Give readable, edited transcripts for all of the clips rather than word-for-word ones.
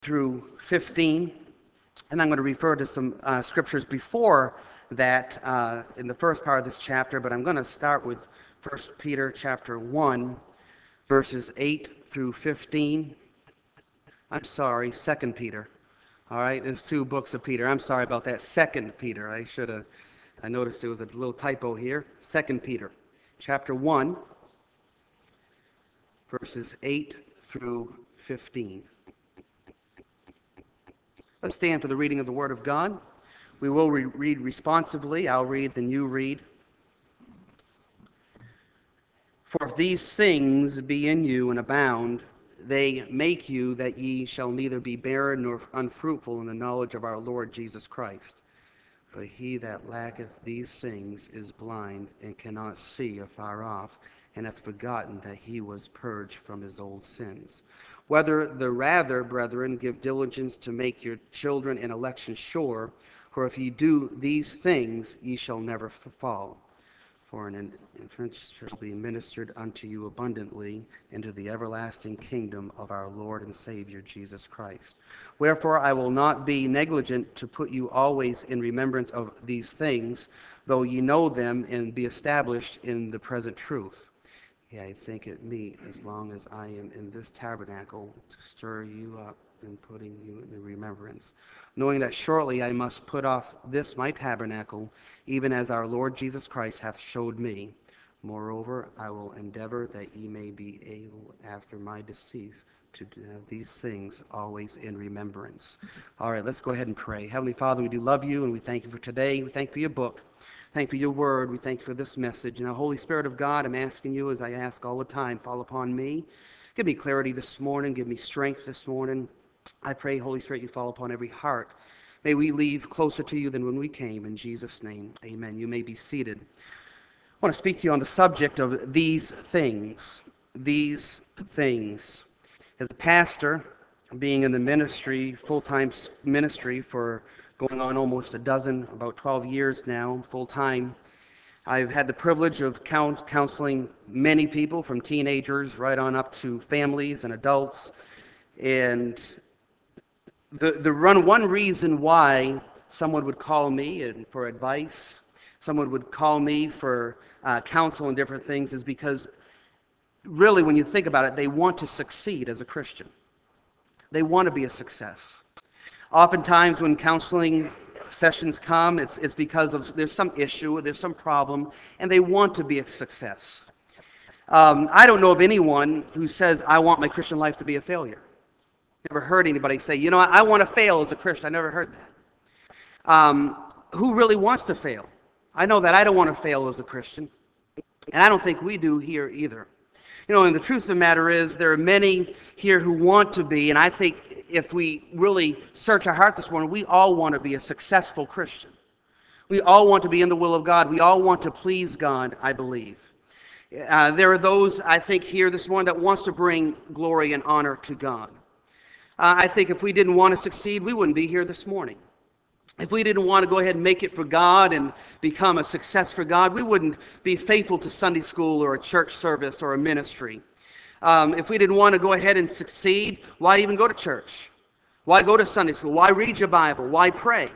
through 15. And I'm going to refer to some scriptures before that in the first part of this chapter, but I'm going to start with 1 Peter chapter 1, verses 8 through 15. I'm sorry, 2 Peter. All right, there's two books of Peter. I'm sorry about that. 2 Peter. I noticed there was a little typo here. 2 Peter chapter 1, verses 8 through 15. Let's stand for the reading of the Word of God. We will read responsively. I'll read, then you read. For if these things be in you and abound, they make you that ye shall neither be barren nor unfruitful in the knowledge of our Lord Jesus Christ. But he that lacketh these things is blind and cannot see afar off, and hath forgotten that he was purged from his old sins. Whether the rather, brethren, give diligence to make your children in election sure, for if ye do these things, ye shall never fall. For an entrance shall be ministered unto you abundantly into the everlasting kingdom of our Lord and Savior Jesus Christ. Wherefore I will not be negligent to put you always in remembrance of these things, though ye know them and be established in the present truth. Yea, I think it meet, as long as I am in this tabernacle, to stir you up in putting you in remembrance, knowing that shortly I must put off this my tabernacle, even as our Lord Jesus Christ hath showed me. Moreover, I will endeavor that ye may be able after my decease to have these things always in remembrance. All right, let's go ahead and pray. Heavenly Father, we do love you, and we thank you for today. We thank you for your book. Thank you for your word. We thank you for this message. And the Holy Spirit of God, I'm asking you, as I ask all the time, fall upon me. Give me clarity this morning. Give me strength this morning. I pray, Holy Spirit, you fall upon every heart. May we leave closer to you than when we came. In Jesus' name, amen. You may be seated. I want to speak to you on the subject of these things. These things. As a pastor, being in the ministry, full-time ministry for going on almost about 12 years now, full-time, I've had the privilege of counseling many people, from teenagers right on up to families and adults. And one reason why someone would call me for advice, someone would call me for counsel and different things, is because really, when you think about it, they want to succeed as a Christian. They want to be a success. Oftentimes when counseling sessions come, it's because there's some issue, there's some problem, and they want to be a success. I don't know of anyone who says, I want my Christian life to be a failure. Never heard anybody say, I want to fail as a Christian. I never heard that. Who really wants to fail? I know that I don't want to fail as a Christian, and I don't think we do here either. And the truth of the matter is, there are many here who want to be, and I think if we really search our heart this morning, we all want to be a successful Christian. We all want to be in the will of God. We all want to please God, I believe. There are those, I think, here this morning that wants to bring glory and honor to God. I think if we didn't want to succeed, we wouldn't be here this morning. If we didn't want to go ahead and make it for God and become a success for God, we wouldn't be faithful to Sunday school or a church service or a ministry. If we didn't want to go ahead and succeed, why even go to church? Why go to Sunday school? Why read your Bible? Why pray?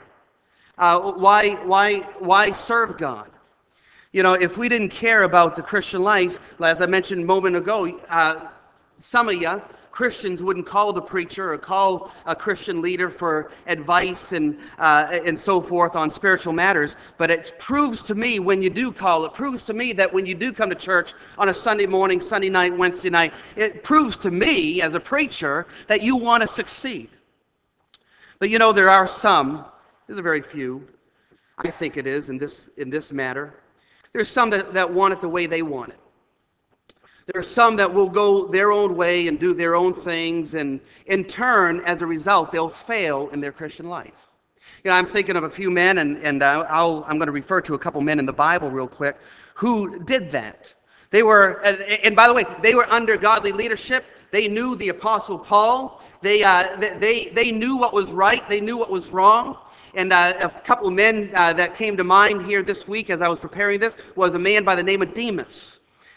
Why serve God? If we didn't care about the Christian life, as I mentioned a moment ago, some of you Christians wouldn't call the preacher or call a Christian leader for advice and so forth on spiritual matters. But it proves to me when you do call, it proves to me that when you do come to church on a Sunday morning, Sunday night, Wednesday night, it proves to me as a preacher that you want to succeed. But there are some, there's a very few, I think it is in this matter. There's some that want it the way they want it. There are some that will go their own way and do their own things, and in turn, as a result, they'll fail in their Christian life. I'm thinking of a few men, and I'm going to refer to a couple men in the Bible real quick who did that. They were, and by the way, they were under godly leadership. They knew the Apostle Paul. They knew what was right. They knew what was wrong. And a couple of men that came to mind here this week as I was preparing this was a man by the name of Demas.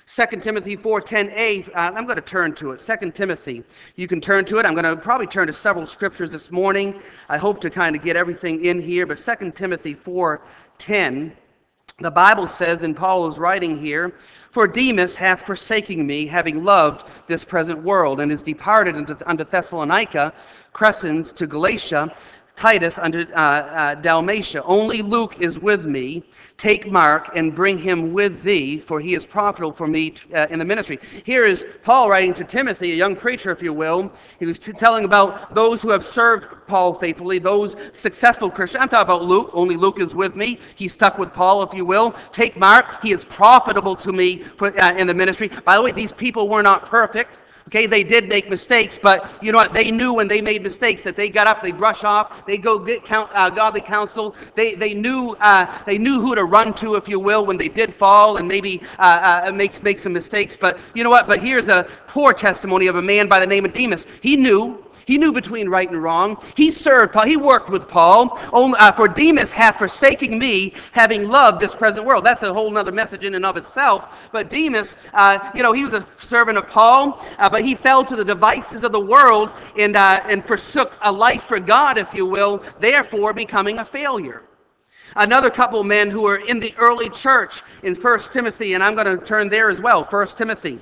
2 Timothy 4:10a, I'm going to turn to it. 2 Timothy, you can turn to it. I'm going to probably turn to several scriptures this morning. I hope to kind of get everything in here, but 2 Timothy 4:10, the Bible says, and Paul is writing here, "For Demas hath forsaken me, having loved this present world, and is departed unto Thessalonica, Crescens to Galatia, Titus unto Dalmatia. Only Luke is with me. Take Mark and bring him with thee, for he is profitable for me in the ministry." Here is Paul writing to Timothy, a young preacher, if you will. He was telling about those who have served Paul faithfully, those successful Christians. I'm talking about Luke. Only Luke is with me. He stuck with Paul, if you will. Take Mark. He is profitable to me in the ministry. By the way, these people were not perfect. Okay, they did make mistakes, but you know what? They knew when they made mistakes that they got up, they brush off, they go get godly counsel. They knew who to run to, if you will, when they did fall and maybe make some mistakes. But you know what? But here's a poor testimony of a man by the name of Demas. He knew. He knew between right and wrong. He served Paul. He worked with Paul. For Demas hath forsaken me, having loved this present world. That's a whole other message in and of itself. But Demas, he was a servant of Paul, but he fell to the devices of the world and forsook a life for God, if you will, therefore becoming a failure. Another couple men who were in the early church in 1 Timothy, and I'm going to turn there as well, 1 Timothy.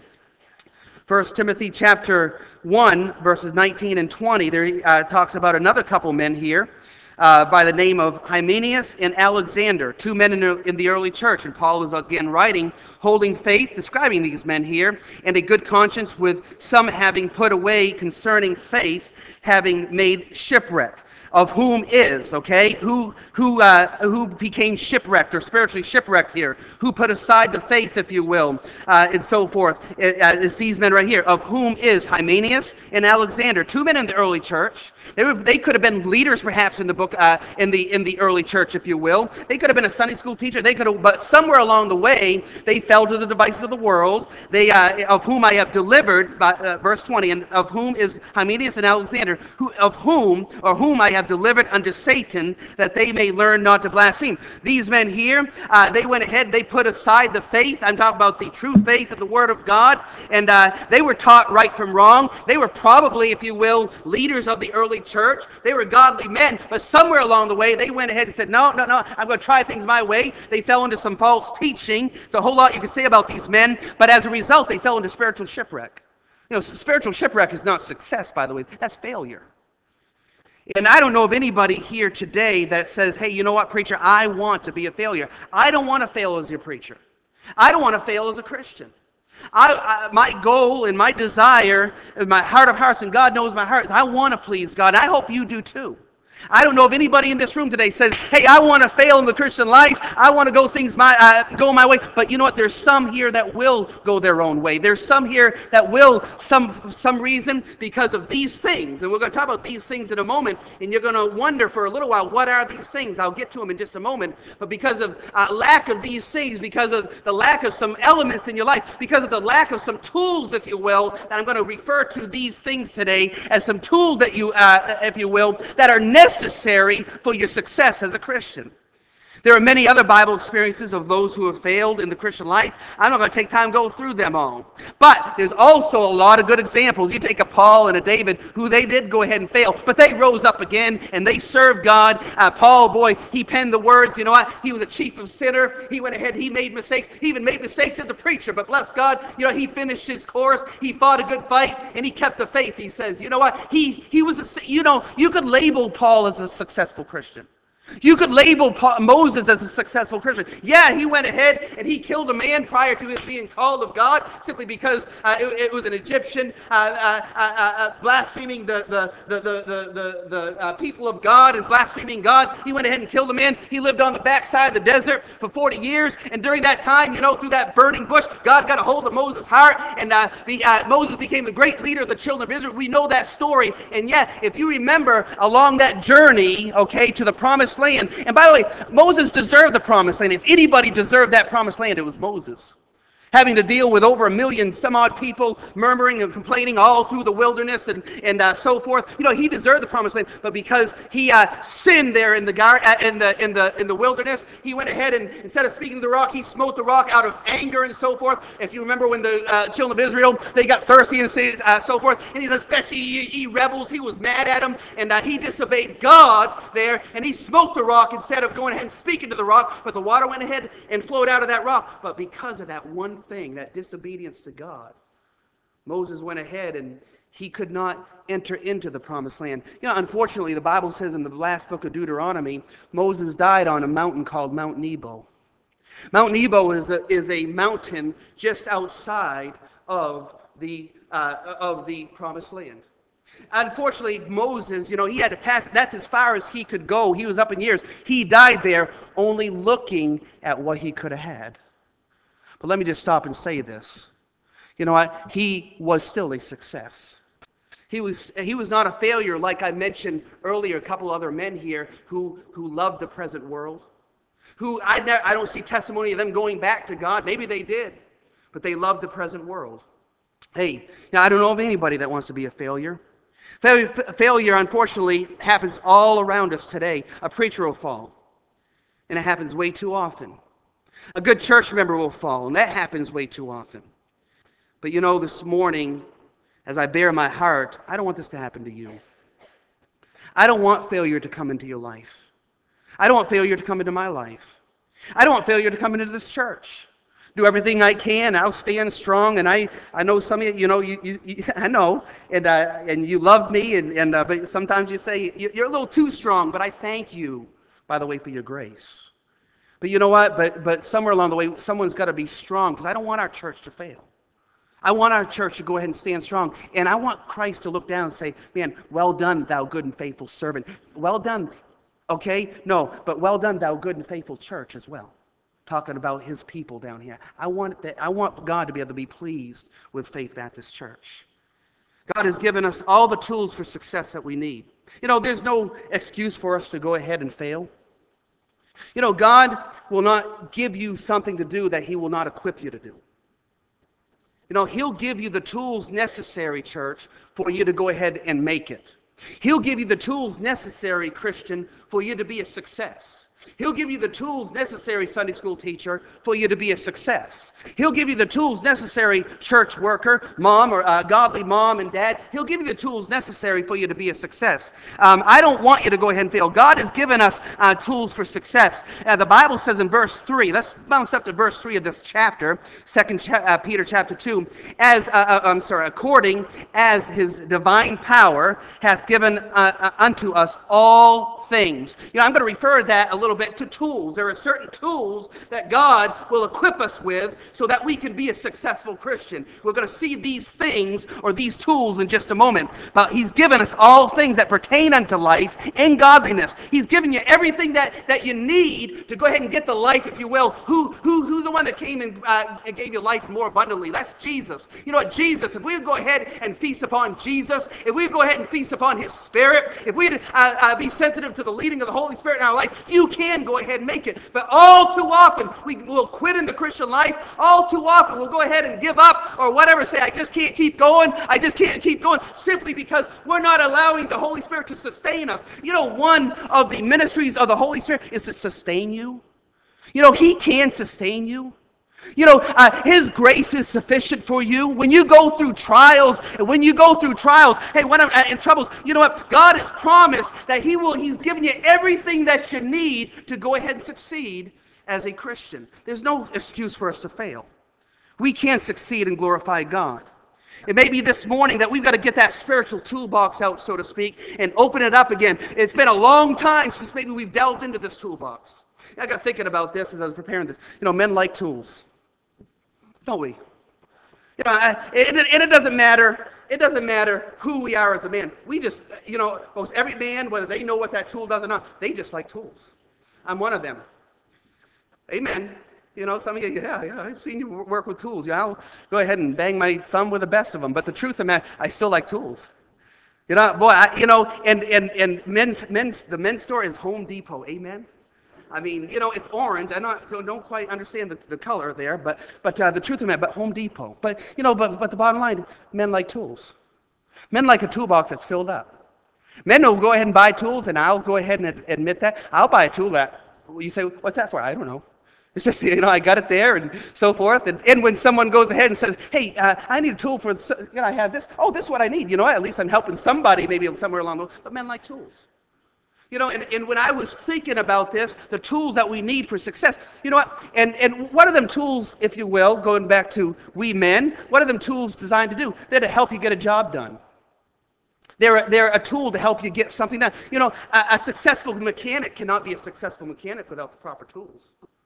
1 Timothy chapter 1, verses 19 and 20, there he talks about another couple men here by the name of Hymenaeus and Alexander, two men in the early church. And Paul is again writing, holding faith, describing these men here, and a good conscience, with some having put away concerning faith, having made shipwreck. Of whom is, okay, who became shipwrecked or spiritually shipwrecked here, who put aside the faith, if you will, and so forth. It's these men right here, of whom is Hymenaeus and Alexander, two men in the early church. They could have been leaders, perhaps, in the book in the early church, if you will. They could have been a Sunday school teacher. They could have, but somewhere along the way, they fell to the devices of the world. They of whom I have delivered, verse 20, and of whom is Hymenaeus and Alexander, whom I have delivered unto Satan, that they may learn not to blaspheme. These men here, they went ahead, they put aside the faith. I'm talking about the true faith of the Word of God, and they were taught right from wrong. They were probably, if you will, leaders of the early church. They were godly men, but somewhere along the way, they went ahead and said, no, I'm going to try things my way. They fell into some false teaching. There's a whole lot you can say about these men, but as a result, they fell into spiritual shipwreck. Spiritual shipwreck is not success, by the way. That's failure. And I don't know of anybody here today that says, hey, you know what, preacher, I want to be a failure. I don't want to fail as your preacher. I don't want to fail as a Christian. My goal and my desire, and my heart of hearts, and God knows my heart, is I want to please God. I hope you do too. I don't know if anybody in this room today says, hey, I want to fail in the Christian life. I want to go my way. But you know what? There's some here that will go their own way. There's some here that will, some reason, because of these things. And we're going to talk about these things in a moment. And you're going to wonder for a little while, what are these things? I'll get to them in just a moment. But because of lack of these things, because of the lack of some elements in your life, because of the lack of some tools, if you will, and I'm going to refer to these things today as some tools that if you will, that are necessary for your success as a Christian. There are many other Bible experiences of those who have failed in the Christian life. I'm not going to take time to go through them all. But there's also a lot of good examples. You take a Paul and a David, who they did go ahead and fail, but they rose up again and they served God. Paul, boy, he penned the words. You know what? He was a chief of sinner. He went ahead, he made mistakes. He even made mistakes as a preacher, but bless God, he finished his course. He fought a good fight and he kept the faith. He says, you know what? He was you could label Paul as a successful Christian. You could label Moses as a successful Christian. Yeah, he went ahead and he killed a man prior to his being called of God, simply because it was an Egyptian blaspheming the people of God and blaspheming God. He went ahead and killed a man. He lived on the backside of the desert for 40 years, and during that time, through that burning bush, God got a hold of Moses' heart, and Moses became the great leader of the children of Israel. We know that story, and yet, if you remember along that journey, to the promised land. And by the way, Moses deserved the promised land. If anybody deserved that promised land, it was Moses. having to deal with over 1 million some odd people murmuring and complaining all through the wilderness and so forth. He deserved the promised land, but because he sinned there in the wilderness, he went ahead and instead of speaking to the rock, he smote the rock out of anger and so forth. If you remember when the children of Israel, they got thirsty and so forth, and he says, "Especially ye rebels," he was mad at them, and he disobeyed God there, and he smote the rock instead of going ahead and speaking to the rock, but the water went ahead and flowed out of that rock. But because of that one thing, that disobedience to God, Moses went ahead and he could not enter into the promised land. Unfortunately, the Bible says in the last book of Deuteronomy, Moses died on a mountain called Mount Nebo. Mount Nebo is a mountain just outside of the promised land. Unfortunately, Moses, he had to pass. That's as far as he could go. He was up in years. He died there only looking at what he could have had. But let me just stop and say this. You know what? He was still a success. He was not a failure like I mentioned earlier, a couple other men here who loved the present world. I don't see testimony of them going back to God. Maybe they did, but they loved the present world. Hey, I don't know of anybody that wants to be a failure. Failure, unfortunately, happens all around us today. A preacher will fall, and it happens way too often. A good church member will fall, and that happens way too often. But this morning, as I bear my heart, I don't want this to happen to you. I don't want failure to come into your life. I don't want failure to come into my life. I don't want failure to come into this church. Do everything I can. I'll stand strong, and I know some of you, I know, and you love me, but sometimes you say you're a little too strong. But I thank you, by the way, for your grace. But you know what? But somewhere along the way, someone's got to be strong, because I don't want our church to fail. I want our church to go ahead and stand strong, and I want Christ to look down and say, "Man, well done, thou good and faithful servant. Well done." Okay? No, but well done, thou good and faithful church as well. Talking about his people down here. I want God to be able to be pleased with Faith Baptist Church. God has given us all the tools for success that we need. There's no excuse for us to go ahead and fail. God will not give you something to do that he will not equip you to do. He'll give you the tools necessary, church, for you to go ahead and make it. He'll give you the tools necessary, Christian, for you to be a success. He'll give you the tools necessary, Sunday school teacher, for you to be a success. He'll give you the tools necessary, church worker, mom, or godly mom and dad. He'll give you the tools necessary for you to be a success. I don't want you to go ahead and fail. God has given us tools for success. The Bible says in verse 3, let's bounce up to verse 3 of this chapter, 2 Peter chapter 2, according as his divine power hath given unto us all things. I'm going to refer that a little bit to tools. There are certain tools that God will equip us with so that we can be a successful Christian. We're going to see these things or these tools in just a moment. But he's given us all things that pertain unto life and godliness. He's given you everything that you need to go ahead and get the life, if you will. Who's the one that came and gave you life more abundantly? That's Jesus. You know what? Jesus, if we would go ahead and feast upon Jesus, if we would go ahead and feast upon his Spirit, if we'd be sensitive to the leading of the Holy Spirit in our life, you can go ahead and make it. But all too often, we will quit in the Christian life. All too often, we'll go ahead and give up or whatever, say, I just can't keep going. I just can't keep going, simply because we're not allowing the Holy Spirit to sustain us. One of the ministries of the Holy Spirit is to sustain you. He can sustain you. His grace is sufficient for you. When you go through trials, hey, when I'm in troubles, you know what? God has promised that he's given you everything that you need to go ahead and succeed as a Christian. There's no excuse for us to fail. We can succeed and glorify God. It may be this morning that we've got to get that spiritual toolbox out, so to speak, and open it up again. It's been a long time since maybe we've delved into this toolbox. I got thinking about this as I was preparing this. Men like tools. Don't we? And it doesn't matter. It doesn't matter who we are as a man. We just, most every man, whether they know what that tool does or not, they just like tools. I'm one of them. Amen. Some of you, yeah, I've seen you work with tools. Yeah, I'll go ahead and bang my thumb with the best of them. But the truth of the matter, I still like tools. And the men's store is Home Depot. Amen. I mean, it's orange. I don't quite understand the color there, but the truth of it, but Home Depot. But the bottom line, men like tools. Men like a toolbox that's filled up. Men will go ahead and buy tools, and I'll go ahead and admit that. I'll buy a tool that, you say, what's that for? I don't know. It's just, I got it there and so forth. And when someone goes ahead and says, hey, I need a tool for, I have this. Oh, this is what I need. At least I'm helping somebody maybe somewhere along the way. But men like tools. And when I was thinking about this, the tools that we need for success, you know what? And what are them tools, if you will, going back to we men, what are them tools designed to do? They're to help you get a job done. They're a tool to help you get something done. A successful mechanic cannot be a successful mechanic without the proper tools.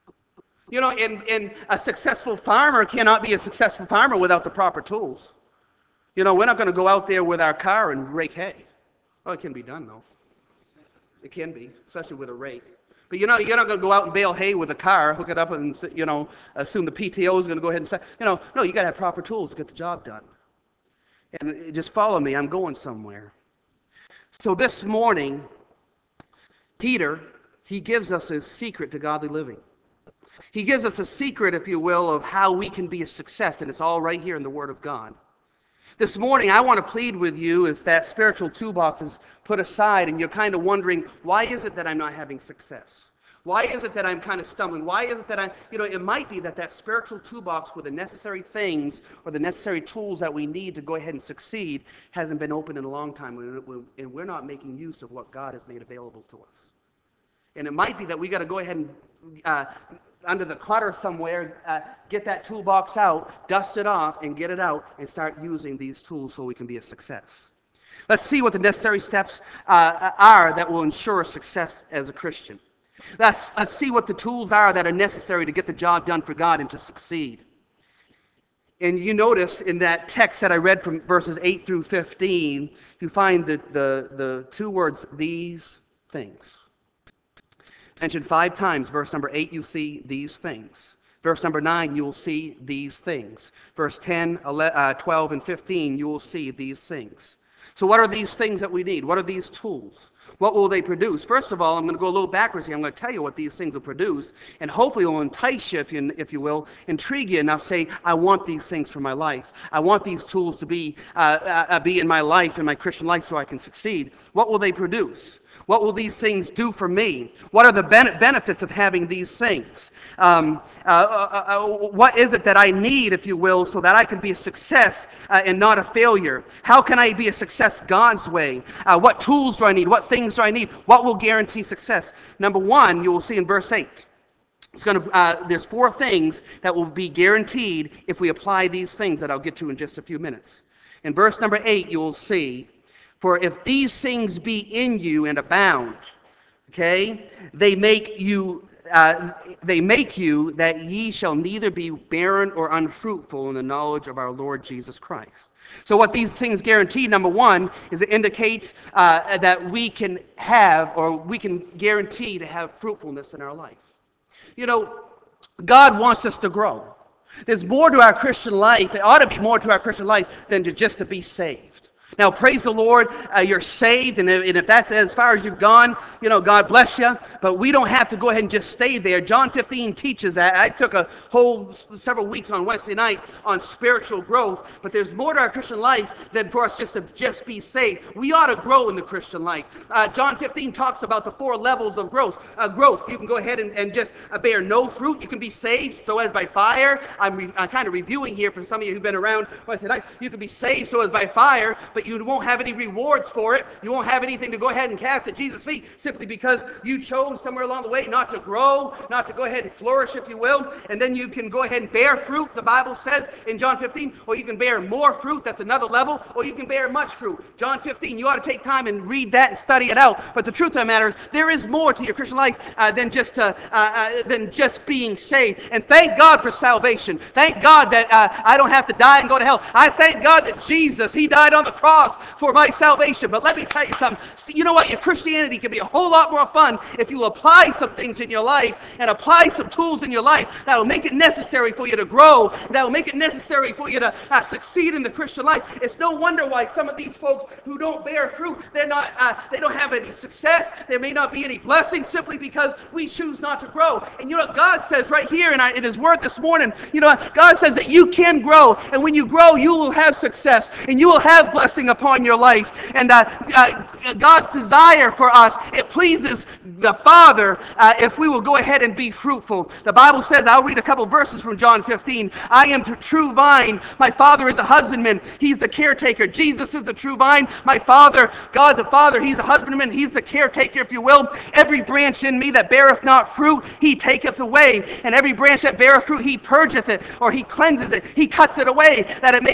And a successful farmer cannot be a successful farmer without the proper tools. We're not going to go out there with our car and rake hay. Oh, it can be done, though. It can be, especially with a rake. But you're not going to go out and bale hay with a car, hook it up, and assume the PTO is going to go ahead and say, no, you got to have proper tools to get the job done. And just follow me, I'm going somewhere. So this morning, Peter, he gives us a secret to godly living. He gives us a secret, if you will, of how we can be a success, and it's all right here in the Word of God. This morning, I want to plead with you if that spiritual toolbox is put aside and you're kind of wondering, why is it that I'm not having success? Why is it that I'm kind of stumbling? Why is it that it might be that spiritual toolbox with the necessary things or the necessary tools that we need to go ahead and succeed hasn't been open in a long time, and we're not making use of what God has made available to us. And it might be that we got to go ahead and under the clutter somewhere, get that toolbox out, dust it off, and get it out, and start using these tools so we can be a success. Let's see what the necessary steps are that will ensure success as a Christian. Let's see what the tools are that are necessary to get the job done for God and to succeed. And you notice in that text that I read from verses 8 through 15, you find the two words, these things. Mentioned 5 times. Verse number 8, you see these things. Verse number 9, you will see these things. Verse 10, 12, and 15, you will see these things. So what are these things that we need? What are these tools? What will they produce? First of all, I'm going to go a little backwards here. I'm going to tell you what these things will produce, and hopefully it will entice you, if you will, intrigue you enough, say, I want these things for my life. I want these tools to be in my life, in my Christian life, so I can succeed. What will they produce? What will these things do for me? What are the benefits of having these things? What is it that I need, if you will, so that I can be a success and not a failure? How can I be a success God's way? What tools do I need? What things do I need? What will guarantee success? Number 1, you will see in verse 8. There's 4 things that will be guaranteed if we apply these things that I'll get to in just a few minutes. In verse number 8, you will see, for if these things be in you and abound, okay, they make you that ye shall neither be barren or unfruitful in the knowledge of our Lord Jesus Christ. So what these things guarantee, number 1, is it indicates that we can have, or we can guarantee to have fruitfulness in our life. God wants us to grow. There's more to our Christian life. There ought to be more to our Christian life than just to be saved. Now, praise the Lord, you're saved, and if that's as far as you've gone, God bless you. But we don't have to go ahead and just stay there. John 15 teaches that. I took a whole several weeks on Wednesday night on spiritual growth, but there's more to our Christian life than for us just to be saved. We ought to grow in the Christian life. John 15 talks about the 4 levels of growth. You can go ahead and just bear no fruit. You can be saved, so as by fire. I'm kind of reviewing here for some of you who've been around Wednesday night. You can be saved, so as by fire, but you won't have any rewards for it. You won't have anything to go ahead and cast at Jesus' feet simply because you chose somewhere along the way not to grow, not to go ahead and flourish, if you will. And then you can go ahead and bear fruit, the Bible says in John 15, or you can bear more fruit, that's another level, or you can bear much fruit. John 15, you ought to take time and read that and study it out. But the truth of the matter is, there is more to your Christian life than just being saved. And thank God for salvation. Thank God that I don't have to die and go to hell. I thank God that Jesus, He died on the cross cross for my salvation. But let me tell you something. See, you know what? Your Christianity can be a whole lot more fun if you apply some things in your life and apply some tools in your life that will make it necessary for you to grow, that will make it necessary for you to succeed in the Christian life. It's no wonder why some of these folks who don't bear fruit, they don't have any success. There may not be any blessing simply because we choose not to grow. And you know what God says right here in His Word this morning? You know what? God says that you can grow, and when you grow, you will have success, and you will have blessing upon your life. And God's desire for us, it pleases the Father if we will go ahead and be fruitful. The Bible says, I'll read a couple verses from John 15. I am the true vine. My Father is the husbandman. He's the caretaker. Jesus is the true vine. My Father, God the Father, He's the husbandman. He's the caretaker, if you will. Every branch in me that beareth not fruit, He taketh away. And every branch that beareth fruit, He purgeth it, or He cleanses it. He cuts it away, that it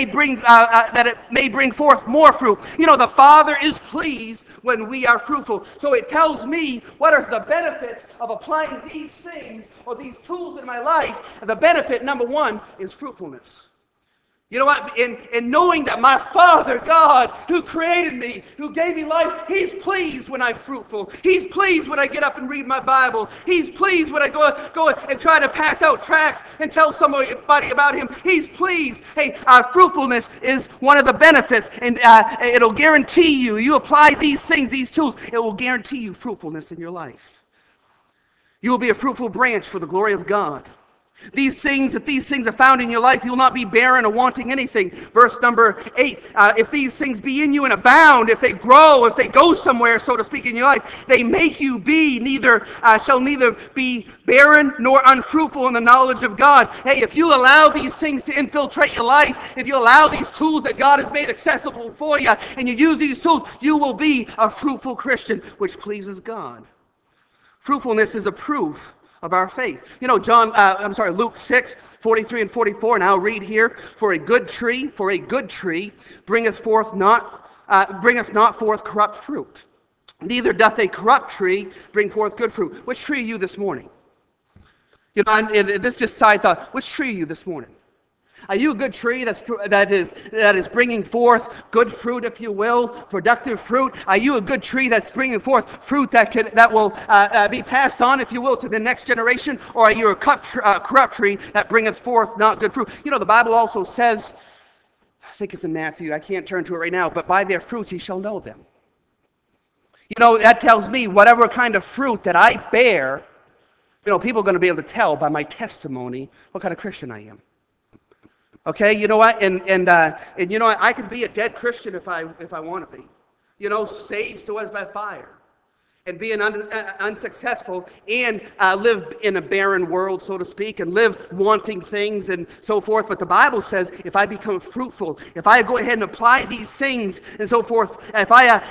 may bring forth more fruit. You know, the Father is pleased when we are fruitful. So it tells me what are the benefits of applying these things or these tools in my life. And the benefit, number one, is fruitfulness. You know what? In knowing that my Father, God, who created me, who gave me life, He's pleased when I'm fruitful. He's pleased when I get up and read my Bible. He's pleased when I go and try to pass out tracts and tell somebody about Him. He's pleased. Hey, fruitfulness is one of the benefits, and it'll guarantee you apply these things, these tools, it will guarantee you fruitfulness in your life. You will be a fruitful branch for the glory of God. If these things are found in your life, you'll not be barren or wanting anything. Verse number 8, if these things be in you and abound, if they grow, if they go somewhere, so to speak, in your life, they make you shall neither be barren nor unfruitful in the knowledge of God. Hey, if you allow these things to infiltrate your life, if you allow these tools that God has made accessible for you, and you use these tools, you will be a fruitful Christian, which pleases God. Fruitfulness is a proof of our faith. You know, Luke 6, 43 and 44, and I'll read here, for a good tree bringeth not forth corrupt fruit. Neither doth a corrupt tree bring forth good fruit. Which tree are you this morning? You know, and this just side thought, which tree are you this morning? Are you a good tree that is bringing forth good fruit, if you will, productive fruit? Are you a good tree that's bringing forth fruit that will be passed on, if you will, to the next generation? Or are you a corrupt tree that bringeth forth not good fruit? You know, the Bible also says, I think it's in Matthew, I can't turn to it right now, but by their fruits ye shall know them. You know, that tells me whatever kind of fruit that I bear, you know, people are going to be able to tell by my testimony what kind of Christian I am. Okay, you know what? And you know what? I can be a dead Christian if I want to be. You know, saved so as by fire. And being unsuccessful and live in a barren world, so to speak, and live wanting things and so forth. But the Bible says if I become fruitful, if I go ahead and apply these things and so forth, if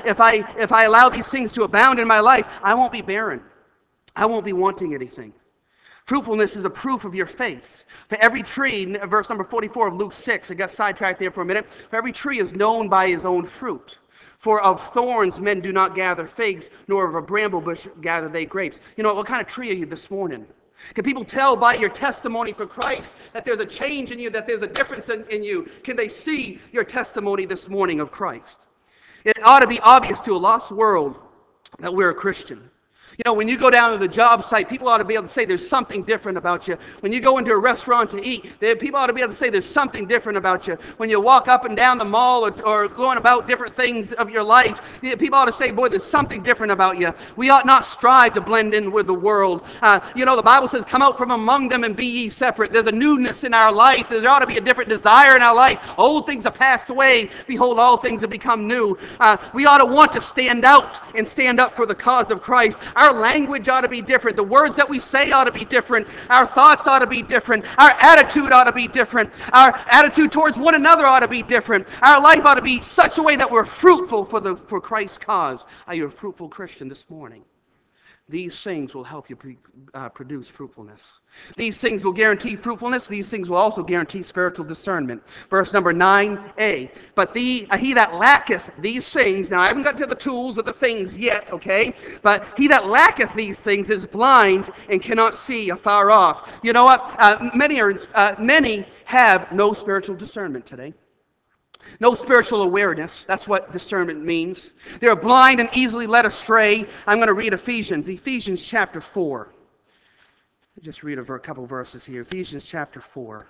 I allow these things to abound in my life, I won't be barren. I won't be wanting anything. Fruitfulness is a proof of your faith. For every tree, verse number 44 of Luke 6, I got sidetracked there for a minute. For every tree is known by his own fruit. For of thorns men do not gather figs, nor of a bramble bush gather they grapes. You know, what kind of tree are you this morning? Can people tell by your testimony for Christ that there's a change in you, that there's a difference in you? Can they see your testimony this morning of Christ? It ought to be obvious to a lost world that we're a Christian. You know, when you go down to the job site, people ought to be able to say there's something different about you. When you go into a restaurant to eat, people ought to be able to say there's something different about you. When you walk up and down the mall or going about different things of your life, people ought to say, boy, there's something different about you. We ought not strive to blend in with the world. You know, the Bible says, come out from among them and be ye separate. There's a newness in our life. There ought to be a different desire in our life. Old things have passed away. Behold, all things have become new. We ought to want to stand out and stand up for the cause of Christ. Our language ought to be different. The words that we say ought to be different. Our thoughts ought to be different. Our attitude ought to be different. Our attitude towards one another ought to be different. Our life ought to be such a way that we're fruitful for Christ's cause. Are you a fruitful Christian this morning? These things will help you produce fruitfulness. These things will guarantee fruitfulness. These things will also guarantee spiritual discernment. Verse number 9a. But he that lacketh these things, now I haven't got to the tools or the things yet, okay? But he that lacketh these things is blind and cannot see afar off. You know what? Many have no spiritual discernment today. No spiritual awareness. That's what discernment means. They're blind and easily led astray. I'm going to read Ephesians chapter 4. Just read a couple verses here. Ephesians chapter 4.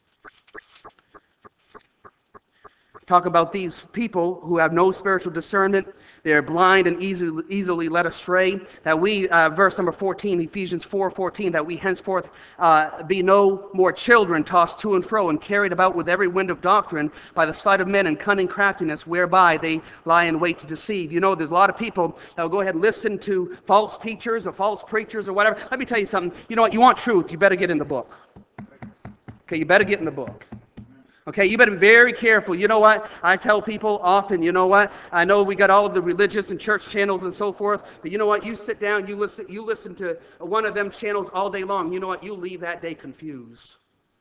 Talk about these people who have no spiritual discernment. They're blind and easily led astray. That we, verse number 14, Ephesians 4:14, that we henceforth be no more children tossed to and fro and carried about with every wind of doctrine by the sleight of men and cunning craftiness whereby they lie in wait to deceive. You know, there's a lot of people that will go ahead and listen to false teachers or false preachers or whatever. Let me tell you something. You know what? You want truth, you better get in the book. Okay, you better get in the book. Okay, you better be very careful. You know what? I tell people often, you know what? I know we got all of the religious and church channels and so forth, but you know what? You sit down, you listen to one of them channels all day long. You know what? You leave that day confused.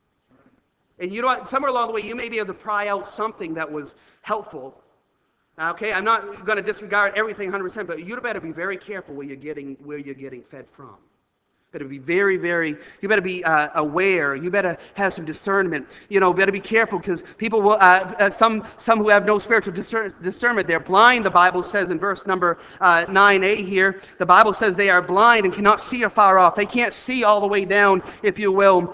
And you know what? Somewhere along the way, you may be able to pry out something that was helpful. Okay, I'm not going to disregard everything 100%, but you better be very careful where you're getting fed from. You better be you better be aware. You better have some discernment. You know, better be careful because people will, some who have no spiritual discernment, they're blind, the Bible says in verse number 9a here. The Bible says they are blind and cannot see afar off. They can't see all the way down, if you will.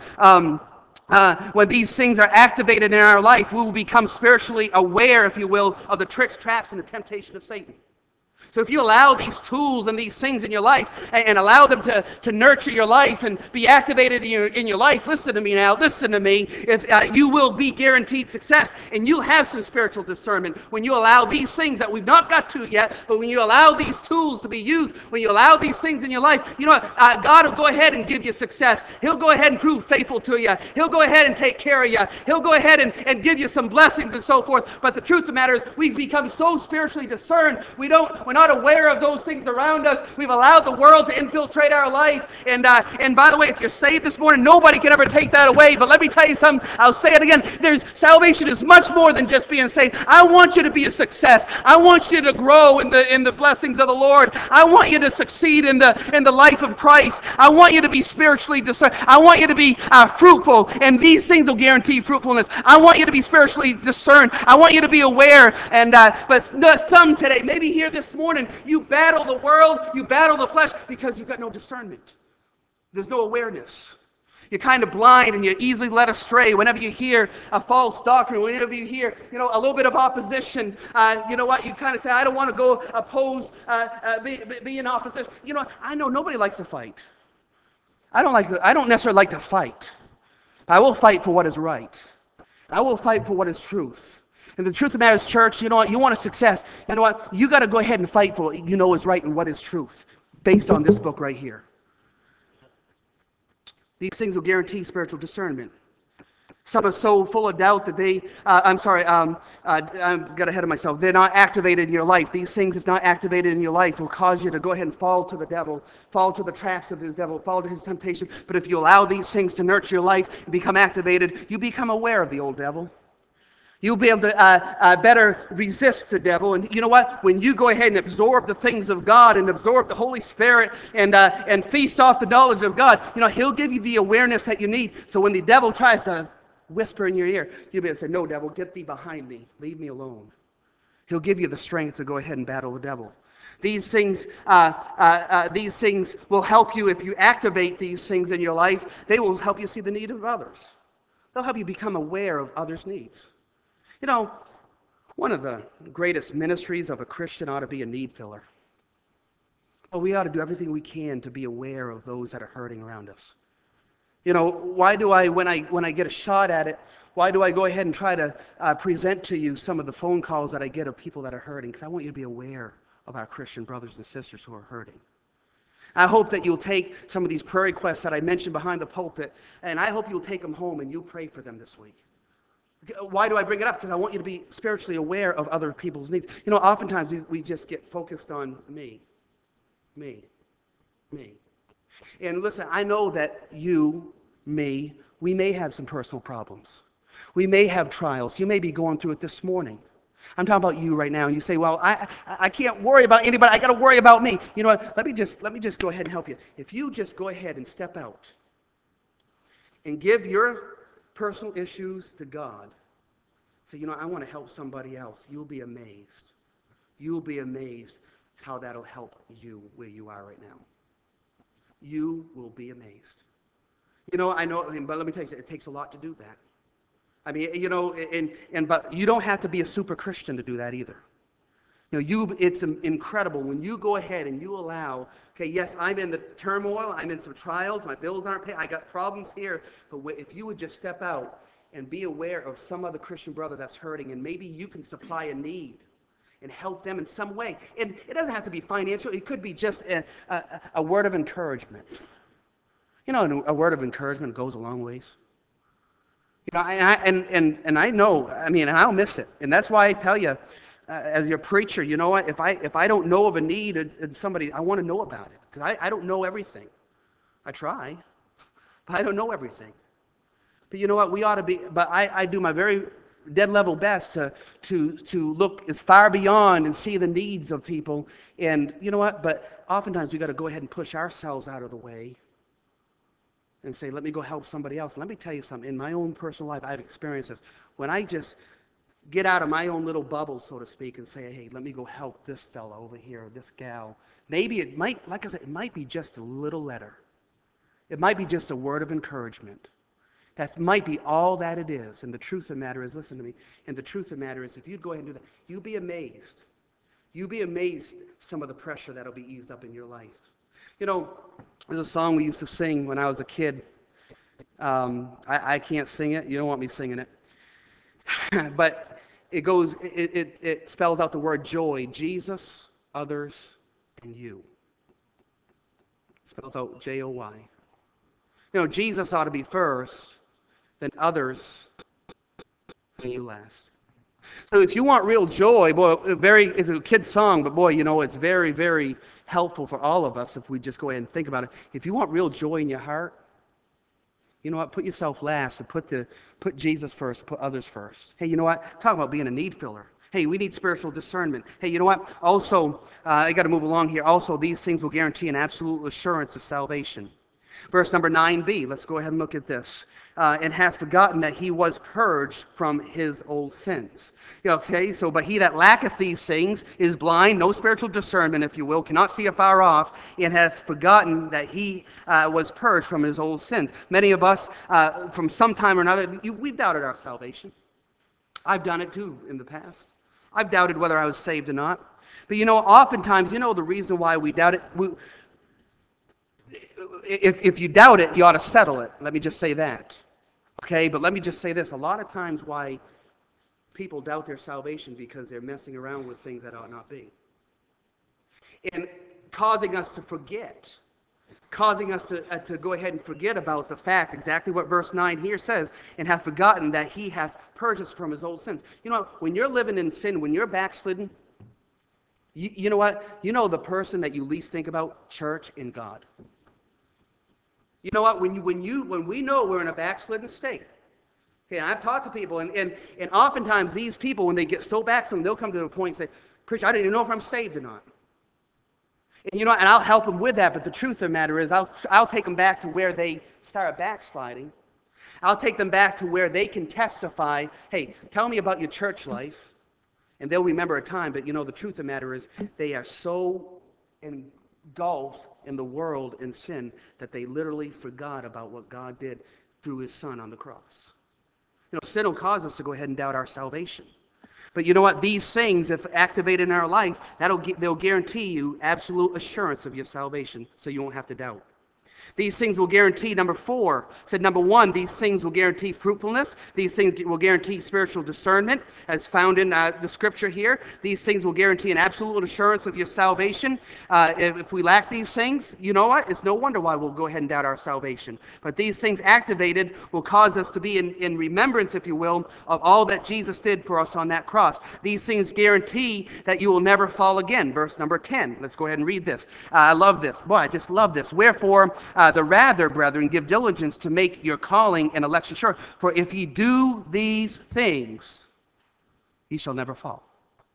When these things are activated in our life, we will become spiritually aware, if you will, of the tricks, traps, and the temptation of Satan. So if you allow these tools and these things in your life and allow them to nurture your life and be activated in your life, listen to me now, listen to me, if you will be guaranteed success and you'll have some spiritual discernment when you allow these things that we've not got to yet, but when you allow these tools to be used, when you allow these things in your life, you know what, God will go ahead and give you success. He'll go ahead and prove faithful to you. He'll go ahead and take care of you. He'll go ahead and give you some blessings and so forth. But the truth of the matter is we've become so spiritually discerned, we're not aware of those things around us. We've allowed the world to infiltrate our life. And by the way, if you're saved this morning, nobody can ever take that away. But let me tell you something. I'll say it again. Salvation is much more than just being saved. I want you to be a success. I want you to grow in the blessings of the Lord. I want you to succeed in the life of Christ. I want you to be spiritually discerned. I want you to be fruitful, and these things will guarantee fruitfulness. I want you to be spiritually discerned. I want you to be aware. And but some today, maybe here this morning, you battle the world, you battle the flesh because you've got no discernment. There's no awareness. You're kind of blind and you're easily led astray. Whenever you hear a false doctrine, whenever you hear, a little bit of opposition, you know what? You kind of say, I don't want to go be in opposition. You know, I know nobody likes to fight. I don't necessarily like to fight. But I will fight for what is right. I will fight for what is truth. And the truth of the matter is, church, you know what? You want a success. You know what? You got to go ahead and fight for what you know is right and what is truth, based on this book right here. These things will guarantee spiritual discernment. Some are so full of doubt that I got ahead of myself. They're not activated in your life. These things, if not activated in your life, will cause you to go ahead and fall to the devil, fall to the traps of his devil, fall to his temptation. But if you allow these things to nurture your life and become activated, you become aware of the old devil. You'll be able to better resist the devil. And you know what? When you go ahead and absorb the things of God and absorb the Holy Spirit and feast off the knowledge of God, He'll give you the awareness that you need. So when the devil tries to whisper in your ear, you'll be able to say, no, devil, get thee behind me. Leave me alone. He'll give you the strength to go ahead and battle the devil. These things will help you if you activate these things in your life. They will help you see the need of others. They'll help you become aware of others' needs. One of the greatest ministries of a Christian ought to be a need filler. We ought to do everything we can to be aware of those that are hurting around us. Why do I, when I get a shot at it, why do I go ahead and try to present to you some of the phone calls that I get of people that are hurting? Because I want you to be aware of our Christian brothers and sisters who are hurting. I hope that you'll take some of these prayer requests that I mentioned behind the pulpit, and I hope you'll take them home and you'll pray for them this week. Why do I bring it up? Because I want you to be spiritually aware of other people's needs. Oftentimes we just get focused on me. And listen, I know that we may have some personal problems. We may have trials. You may be going through it this morning. I'm talking about you right now, and you say, well, I can't worry about anybody. I got to worry about me. You know what? Let me just go ahead and help you. If you just go ahead and step out and give your personal issues to God, say, I want to help somebody else. You'll be amazed. You'll be amazed how that'll help you where you are right now. You will be amazed. I know, but let me tell you, it takes a lot to do that. I mean, but you don't have to be a super Christian to do that either. It's incredible when you go ahead and you allow, okay, yes, I'm in the turmoil, I'm in some trials, my bills aren't paid, I got problems here, but if you would just step out and be aware of some other Christian brother that's hurting, and maybe you can supply a need and help them in some way. And it doesn't have to be financial, it could be just a word of encouragement. A word of encouragement goes a long ways. And I know, and I'll miss it. And that's why I tell you, as your preacher, you know what? If I don't know of a need in somebody, I want to know about it. Because I don't know everything. I try, but I don't know everything. But you know what? We ought to be, but I do my very dead level best to look as far beyond and see the needs of people. And you know what? But oftentimes we got to go ahead and push ourselves out of the way and say, let me go help somebody else. Let me tell you something. In my own personal life, I've experienced this. When I just get out of my own little bubble, so to speak, and say, hey, let me go help this fella over here, or this gal. Maybe it might, like I said, it might be just a little letter. It might be just a word of encouragement. That might be all that it is. And the truth of the matter is, listen to me, and the truth of the matter is, if you'd go ahead and do that, you'll be amazed. You'll be amazed some of the pressure that'll be eased up in your life. There's a song we used to sing when I was a kid. I can't sing it. You don't want me singing it. But it spells out the word joy. Jesus, others, and you. It spells out Joy. Jesus ought to be first, then others, and you last. So if you want real joy, boy, it's a kid's song, but boy, it's very, very helpful for all of us if we just go ahead and think about it. If you want real joy in your heart, you know what? Put yourself last and put Jesus first, put others first. Hey, you know what? Talk about being a need filler. Hey, we need spiritual discernment. Hey, you know what? Also, I got to move along here. Also, these things will guarantee an absolute assurance of salvation. Verse number 9b, let's go ahead and look at this. And hath forgotten that he was purged from his old sins. Okay, so, but he that lacketh these things is blind, no spiritual discernment, if you will, cannot see afar off, and hath forgotten that he was purged from his old sins. Many of us, from some time or another, we've doubted our salvation. I've done it too in the past. I've doubted whether I was saved or not. But oftentimes, the reason why we doubt it, if you doubt it, you ought to settle it. Let me just say that. Okay, but let me just say this. A lot of times why people doubt their salvation because they're messing around with things that ought not be. And causing us to forget. Causing us to go ahead and forget about the fact, exactly what verse 9 here says, and hath forgotten that he hath purged us from his old sins. When you're living in sin, when you're backslidden, you know what? The person that you least think about? Church and God. You know what? When we know we're in a backslidden state, okay, I've talked to people, and oftentimes these people, when they get so backslidden, they'll come to a point and say, Preacher, I don't even know if I'm saved or not. And and I'll help them with that, but the truth of the matter is, I'll take them back to where they started backsliding. I'll take them back to where they can testify, hey, tell me about your church life, and they'll remember a time, but the truth of the matter is, they are so engulfed in the world and sin that they literally forgot about what God did through his son on the cross. Sin will cause us to go ahead and doubt our salvation. But you know what? These things, if activated in our life, they'll guarantee you absolute assurance of your salvation, so you won't have to doubt. These things will guarantee, number 4, said number 1, these things will guarantee fruitfulness. These things will guarantee spiritual discernment, as found in the scripture here. These things will guarantee an absolute assurance of your salvation. If we lack these things, you know what? It's no wonder why we'll go ahead and doubt our salvation. But these things activated will cause us to be in remembrance, if you will, of all that Jesus did for us on that cross. These things guarantee that you will never fall again. Verse number 10. Let's go ahead and read this. I love this. Boy, I just love this. Wherefore, the rather, brethren, give diligence to make your calling and election sure. For if ye do these things, ye shall never fall.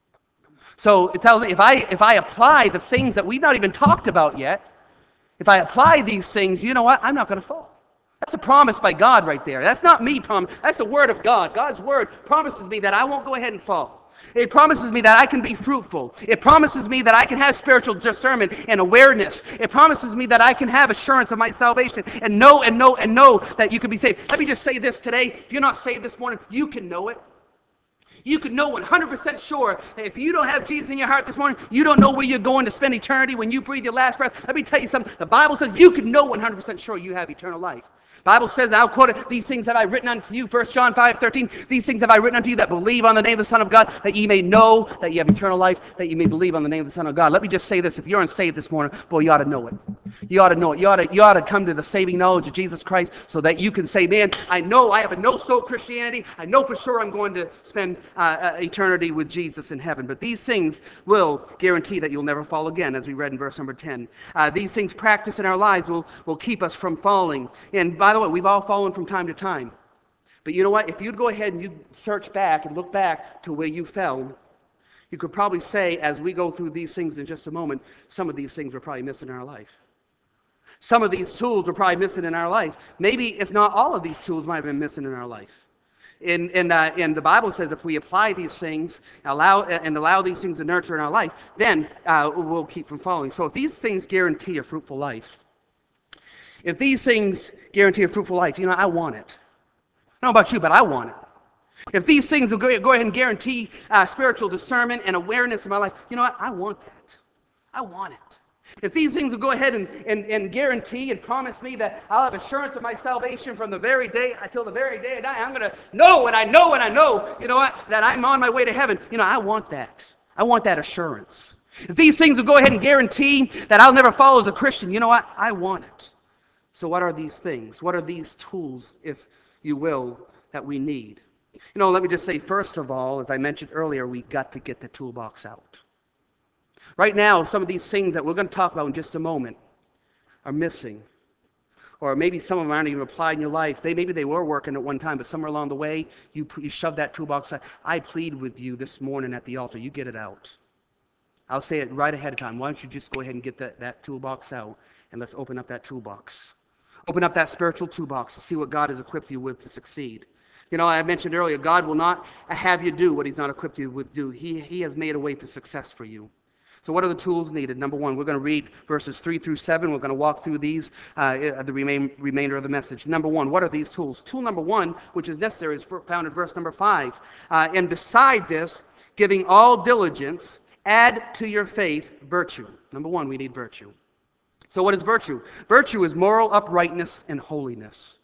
So it tells me if I apply the things that we've not even talked about yet, if I apply these things, you know what? I'm not going to fall. That's a promise by God right there. That's not me promise. That's the word of God. God's word promises me that I won't go ahead and fall. It promises me that I can be fruitful. It promises me that I can have spiritual discernment and awareness. It promises me that I can have assurance of my salvation and know that you can be saved. Let me just say this today. If you're not saved this morning, you can know it. You can know 100% sure that if you don't have Jesus in your heart this morning, you don't know where you're going to spend eternity when you breathe your last breath. Let me tell you something. The Bible says you can know 100% sure you have eternal life. Bible says, I'll quote it, these things have I written unto you, 1 John 5:13, these things have I written unto you that believe on the name of the Son of God, that ye may know that ye have eternal life, that ye may believe on the name of the Son of God. Let me just say this, if you're unsaved this morning, boy, you ought to know it. You ought to know it. You ought to come to the saving knowledge of Jesus Christ so that you can say, man, I know I have a no-soul Christianity. I know for sure I'm going to spend eternity with Jesus in heaven. But these things will guarantee that you'll never fall again, as we read in verse number 10. These things practiced in our lives will keep us from falling. And by the way, we've all fallen from time to time. But you know what? If you'd go ahead and you'd search back and look back to where you fell, you could probably say, as we go through these things in just a moment, some of these things were probably missing in our life. Some of these tools were probably missing in our life. Maybe, if not all of these tools, might have been missing in our life. And the Bible says if we apply these things, allow these things to nurture in our life, then we'll keep from falling. So if these things guarantee a fruitful life, if these things guarantee a fruitful life, I want it. I don't know about you, but I want it. If these things will go ahead and guarantee spiritual discernment and awareness in my life, you know what? I want that. I want it. If these things will go ahead and guarantee and promise me that I'll have assurance of my salvation from the very day until the very day I die, I'm going to know and I know, you know what, that I'm on my way to heaven. I want that. I want that assurance. If these things will go ahead and guarantee that I'll never fall as a Christian, you know what, I want it. So what are these things? What are these tools, if you will, that we need? Let me just say, first of all, as I mentioned earlier, we've got to get the toolbox out. Right now, some of these things that we're going to talk about in just a moment are missing. Or maybe some of them aren't even applied in your life. Maybe they were working at one time, but somewhere along the way, you shoved that toolbox out. I plead with you this morning at the altar, you get it out. I'll say it right ahead of time. Why don't you just go ahead and get that toolbox out, and let's open up that toolbox. Open up that spiritual toolbox to see what God has equipped you with to succeed. I mentioned earlier, God will not have you do what he's not equipped you with to do. He has made a way for success for you. So what are the tools needed? Number one, we're going to read verses 3 through 7. We're going to walk through these the remainder of the message. Number one, what are these tools? Tool number one, which is necessary, is found in verse number 5. And beside this, giving all diligence, add to your faith virtue. Number one, we need virtue. So what is virtue? Virtue is moral uprightness and holiness.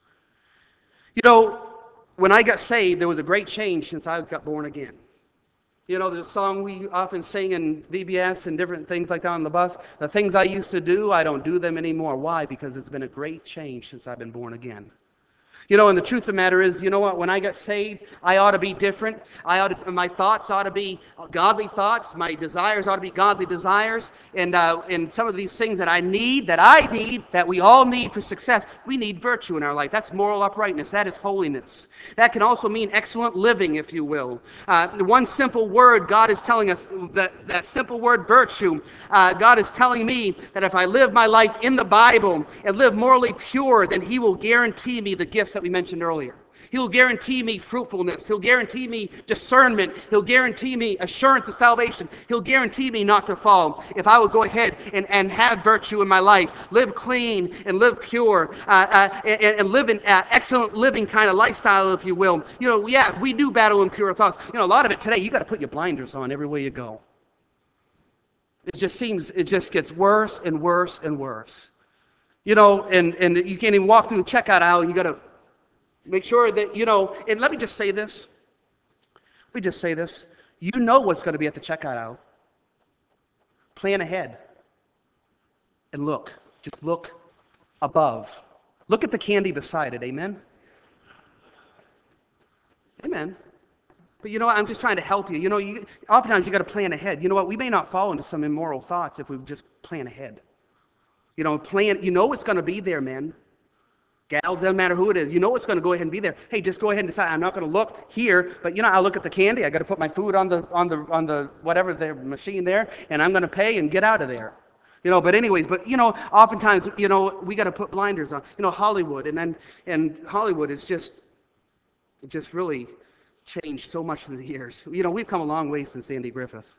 When I got saved, there was a great change since I got born again. There's a song we often sing in VBS and different things like that on the bus. The things I used to do, I don't do them anymore. Why? Because it's been a great change since I've been born again. And the truth of the matter is, you know what? When I got saved, I ought to be different. My thoughts ought to be godly thoughts. My desires ought to be godly desires. And some of these things that I need, that we all need for success, we need virtue in our life. That's moral uprightness. That is holiness. That can also mean excellent living, if you will. The one simple word God is telling us, that simple word virtue, God is telling me that if I live my life in the Bible and live morally pure, then he will guarantee me the gifts that we mentioned earlier. He'll guarantee me fruitfulness. He'll guarantee me discernment. He'll guarantee me assurance of salvation. He'll guarantee me not to fall if I will go ahead and have virtue in my life, live clean and live pure, and live an excellent living kind of lifestyle, if you will. Yeah, we do battle impure thoughts. A lot of it today, you got to put your blinders on everywhere you go. It just gets worse and worse and worse. And you can't even walk through the checkout aisle, and you got to make sure that, and let me just say this. You know what's going to be at the checkout aisle. Plan ahead and look. Just look above. Look at the candy beside it. Amen? Amen. But I'm just trying to help you. Oftentimes you got to plan ahead. You know what? We may not fall into some immoral thoughts if we just plan ahead. Plan. It's going to be there, men. Gals, doesn't matter who it is. It's going to go ahead and be there. Hey, just go ahead and decide. I'm not going to look here, but I'll look at the candy. I got to put my food on the whatever the machine there, and I'm going to pay and get out of there. But anyways, oftentimes, we got to put blinders on. Hollywood, and Hollywood is just really changed so much through the years. We've come a long way since Andy Griffith,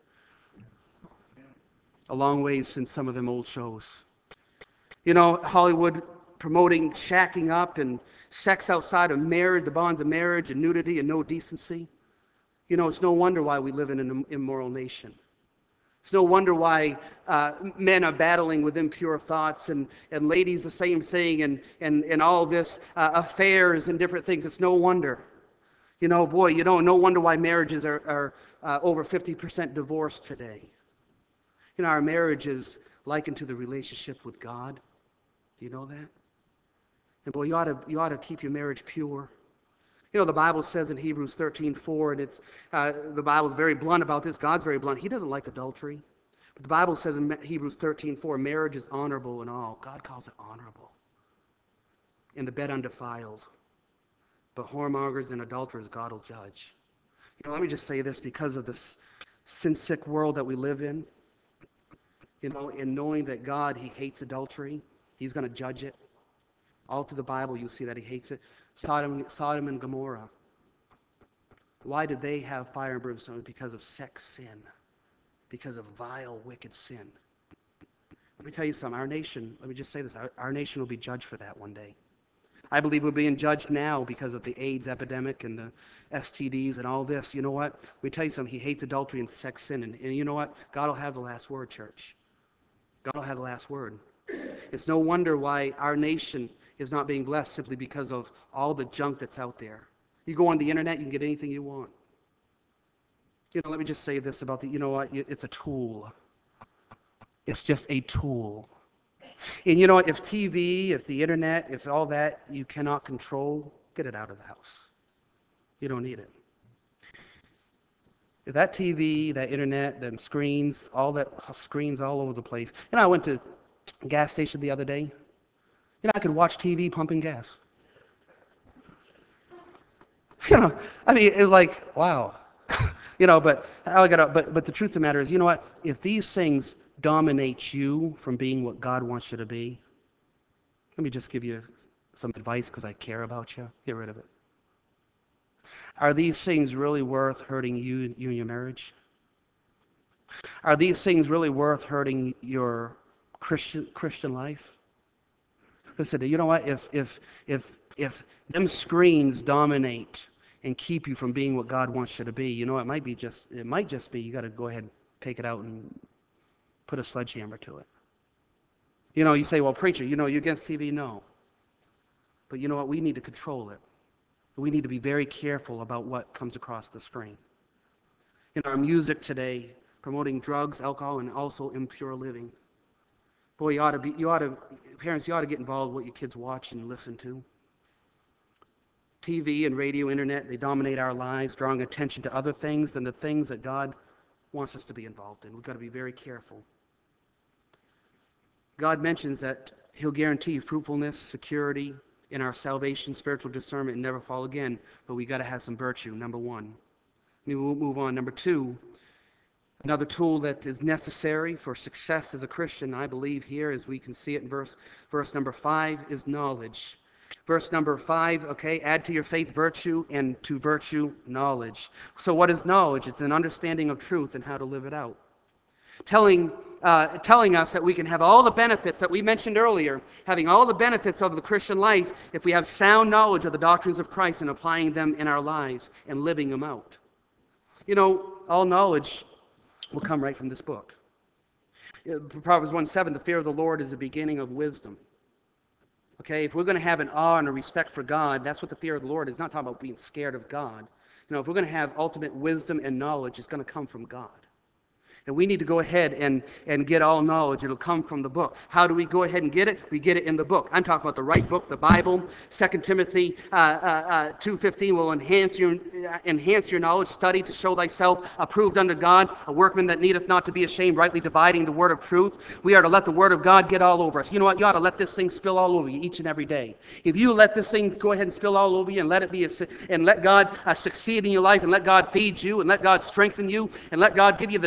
a long way since some of them old shows. Hollywood promoting shacking up and sex outside of marriage, the bonds of marriage, and nudity and no decency. It's no wonder why we live in an immoral nation. It's no wonder why men are battling with impure thoughts, and ladies the same thing, and all this affairs and different things. It's no wonder. No wonder why marriages are over 50% divorced today. Our marriage is likened to the relationship with God. Do you know that? And boy, you ought to keep your marriage pure. The Bible says in Hebrews 13:4, and it's the Bible's very blunt about this. God's very blunt. He doesn't like adultery. But the Bible says in Hebrews 13:4, marriage is honorable in all. God calls it honorable. And the bed undefiled. But whoremongers and adulterers God will judge. Let me just say this, because of this sin-sick world that we live in, in knowing that God, He hates adultery, He's going to judge it. All through the Bible, you'll see that He hates it. Sodom and Gomorrah. Why did they have fire and brimstone? Because of sex sin. Because of vile, wicked sin. Let me tell you something. Our nation, let me just say this, our nation will be judged for that one day. I believe we're being judged now because of the AIDS epidemic and the STDs and all this. You know what? Let me tell you something. He hates adultery and sex sin. And you know what? God will have the last word, church. God will have the last word. It's no wonder why our nation is not being blessed, simply because of all the junk that's out there. You go on the internet, you can get anything you want. Let me just say this about it's a tool. It's just a tool. And if TV, if the internet, if all that you cannot control, get it out of the house. You don't need it. If that TV, that internet, them screens, all that screens all over the place. I went to a gas station the other day. I could watch TV pumping gas. It's like, wow. But the truth of the matter is, what? If these things dominate you from being what God wants you to be, let me just give you some advice because I care about you. Get rid of it. Are these things really worth hurting you and your marriage? Are these things really worth hurting your Christian life? Listen, you know what? If them screens dominate and keep you from being what God wants you to be, it might just be you got to go ahead and take it out and put a sledgehammer to it. You say, well, preacher, you against TV? No. But you know what? We need to control it. We need to be very careful about what comes across the screen. Our music today, promoting drugs, alcohol, and also impure living. Boy, parents, you ought to get involved with what your kids watch and listen to. TV and radio, internet, they dominate our lives, drawing attention to other things than the things that God wants us to be involved in. We've got to be very careful. God mentions that He'll guarantee fruitfulness, security in our salvation, spiritual discernment, and never fall again. But we got to have some virtue, number one. We'll move on. Number two, another tool that is necessary for success as a Christian, I believe here, as we can see it in verse number 5, is knowledge. Verse number 5, okay, add to your faith virtue, and to virtue knowledge. So what is knowledge? It's an understanding of truth and how to live it out. Telling us that we can have all the benefits that we mentioned earlier, having all the benefits of the Christian life if we have sound knowledge of the doctrines of Christ and applying them in our lives and living them out. All knowledge will come right from this book. Proverbs 1:7, the fear of the Lord is the beginning of wisdom. Okay, if we're going to have an awe and a respect for God, that's what the fear of the Lord is. Not talking about being scared of God. If we're going to have ultimate wisdom and knowledge, it's going to come from God. And we need to go ahead and get all knowledge. It'll come from the book. How do we go ahead and get it? We get it in the book. I'm talking about the right book, the Bible. 2 Timothy 2:15 will enhance your knowledge. Study to show thyself approved unto God, a workman that needeth not to be ashamed, rightly dividing the word of truth. We are to let the word of God get all over us. You know what? You ought to let this thing spill all over you each and every day. If you let this thing go ahead and spill all over you and let it be and let God succeed in your life and let God feed you and let God strengthen you and let God give you the knowledge that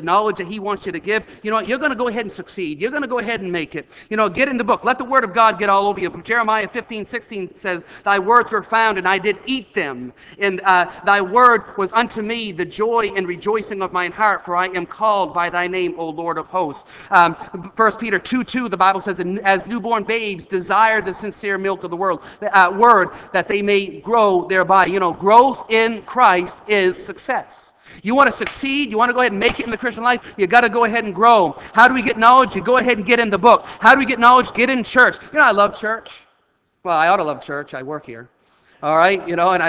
he wants you to give, you know what, you're going to go ahead and succeed. You're going to go ahead and make it. You know, get in the book. Let the word of God get all over you. Jeremiah 15:16 says, thy words were found, and I did eat them. And thy word was unto me the joy and rejoicing of mine heart, for I am called by thy name, O Lord of hosts. 1 Peter 2:2, the Bible says, as newborn babes desire the sincere milk of the word, that they may grow thereby. You know, growth in Christ is success. You want to succeed, you want to go ahead and make it in the Christian life, you got to go ahead and grow. How do we get knowledge? You go ahead and get in the book. How do we get knowledge? Get in church. You know, I love church. Well, I ought to love church. I work here. All right, you know, and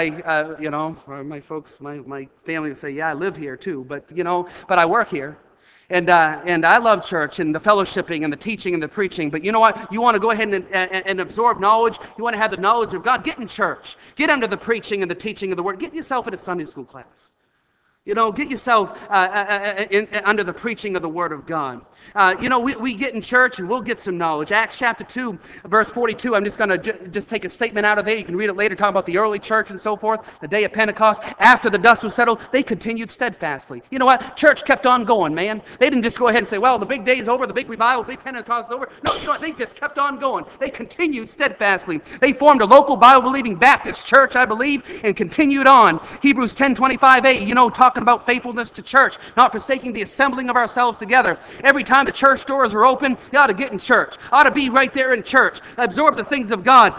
my folks, my family would say, yeah, I live here too, but I work here. And I love church and the fellowshipping and the teaching and the preaching. But you know what? You want to go ahead and absorb knowledge. You want to have the knowledge of God. Get in church. Get under the preaching and the teaching of the word. Get yourself in a Sunday school class. You know, get yourself under the preaching of the Word of God. We get in church and we'll get some knowledge. Acts chapter 2, verse 42, I'm just going to just take a statement out of there. You can read it later, talk about the early church and so forth, the day of Pentecost. After the dust was settled, they continued steadfastly. You know what? Church kept on going, man. They didn't just go ahead and say, well, the big day's over, the big revival, the big Pentecost is over. No, you know what? They just kept on going. They continued steadfastly. They formed a local Bible-believing Baptist church, I believe, and continued on. Hebrews 10:25a, talking about faithfulness to church, not forsaking the assembling of ourselves together. Every time the church doors are open, you ought to get in church. Ought to be right there in church. Absorb the things of God.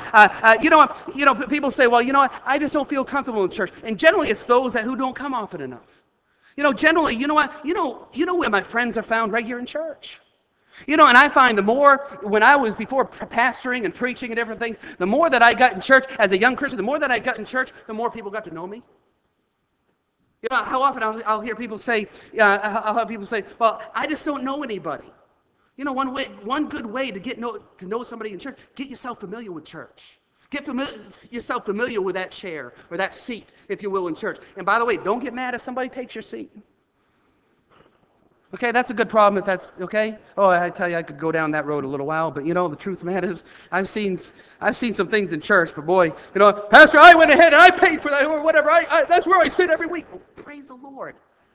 People say, well, I just don't feel comfortable in church. And generally, it's those who don't come often enough. Generally, where my friends are found? Right here in church. And I find when I was before pastoring and preaching and different things, the more that I got in church as a young Christian, the more that I got in church, the more people got to know me. How often I'll hear people say, well, I just don't know anybody. One good way to know somebody in church, get yourself familiar with church. Get yourself familiar with that chair or that seat, if you will, in church. And by the way, don't get mad if somebody takes your seat. Okay, that's a good problem if that's okay. Oh, I tell you, I could go down that road a little while, but the truth of the matter is, I've seen some things in church, but boy, Pastor, I went ahead and I paid for that or whatever. That's where I sit every week. Well, praise the Lord.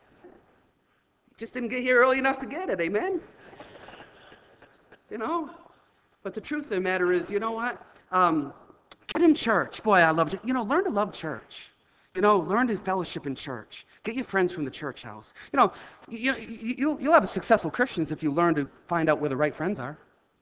Just didn't get here early enough to get it, amen? But the truth of the matter is, you know what? Get in church. Boy, I love it. Learn to love church. Learn to fellowship in church. Get your friends from the church house. You'll have successful Christians if you learn to find out where the right friends are.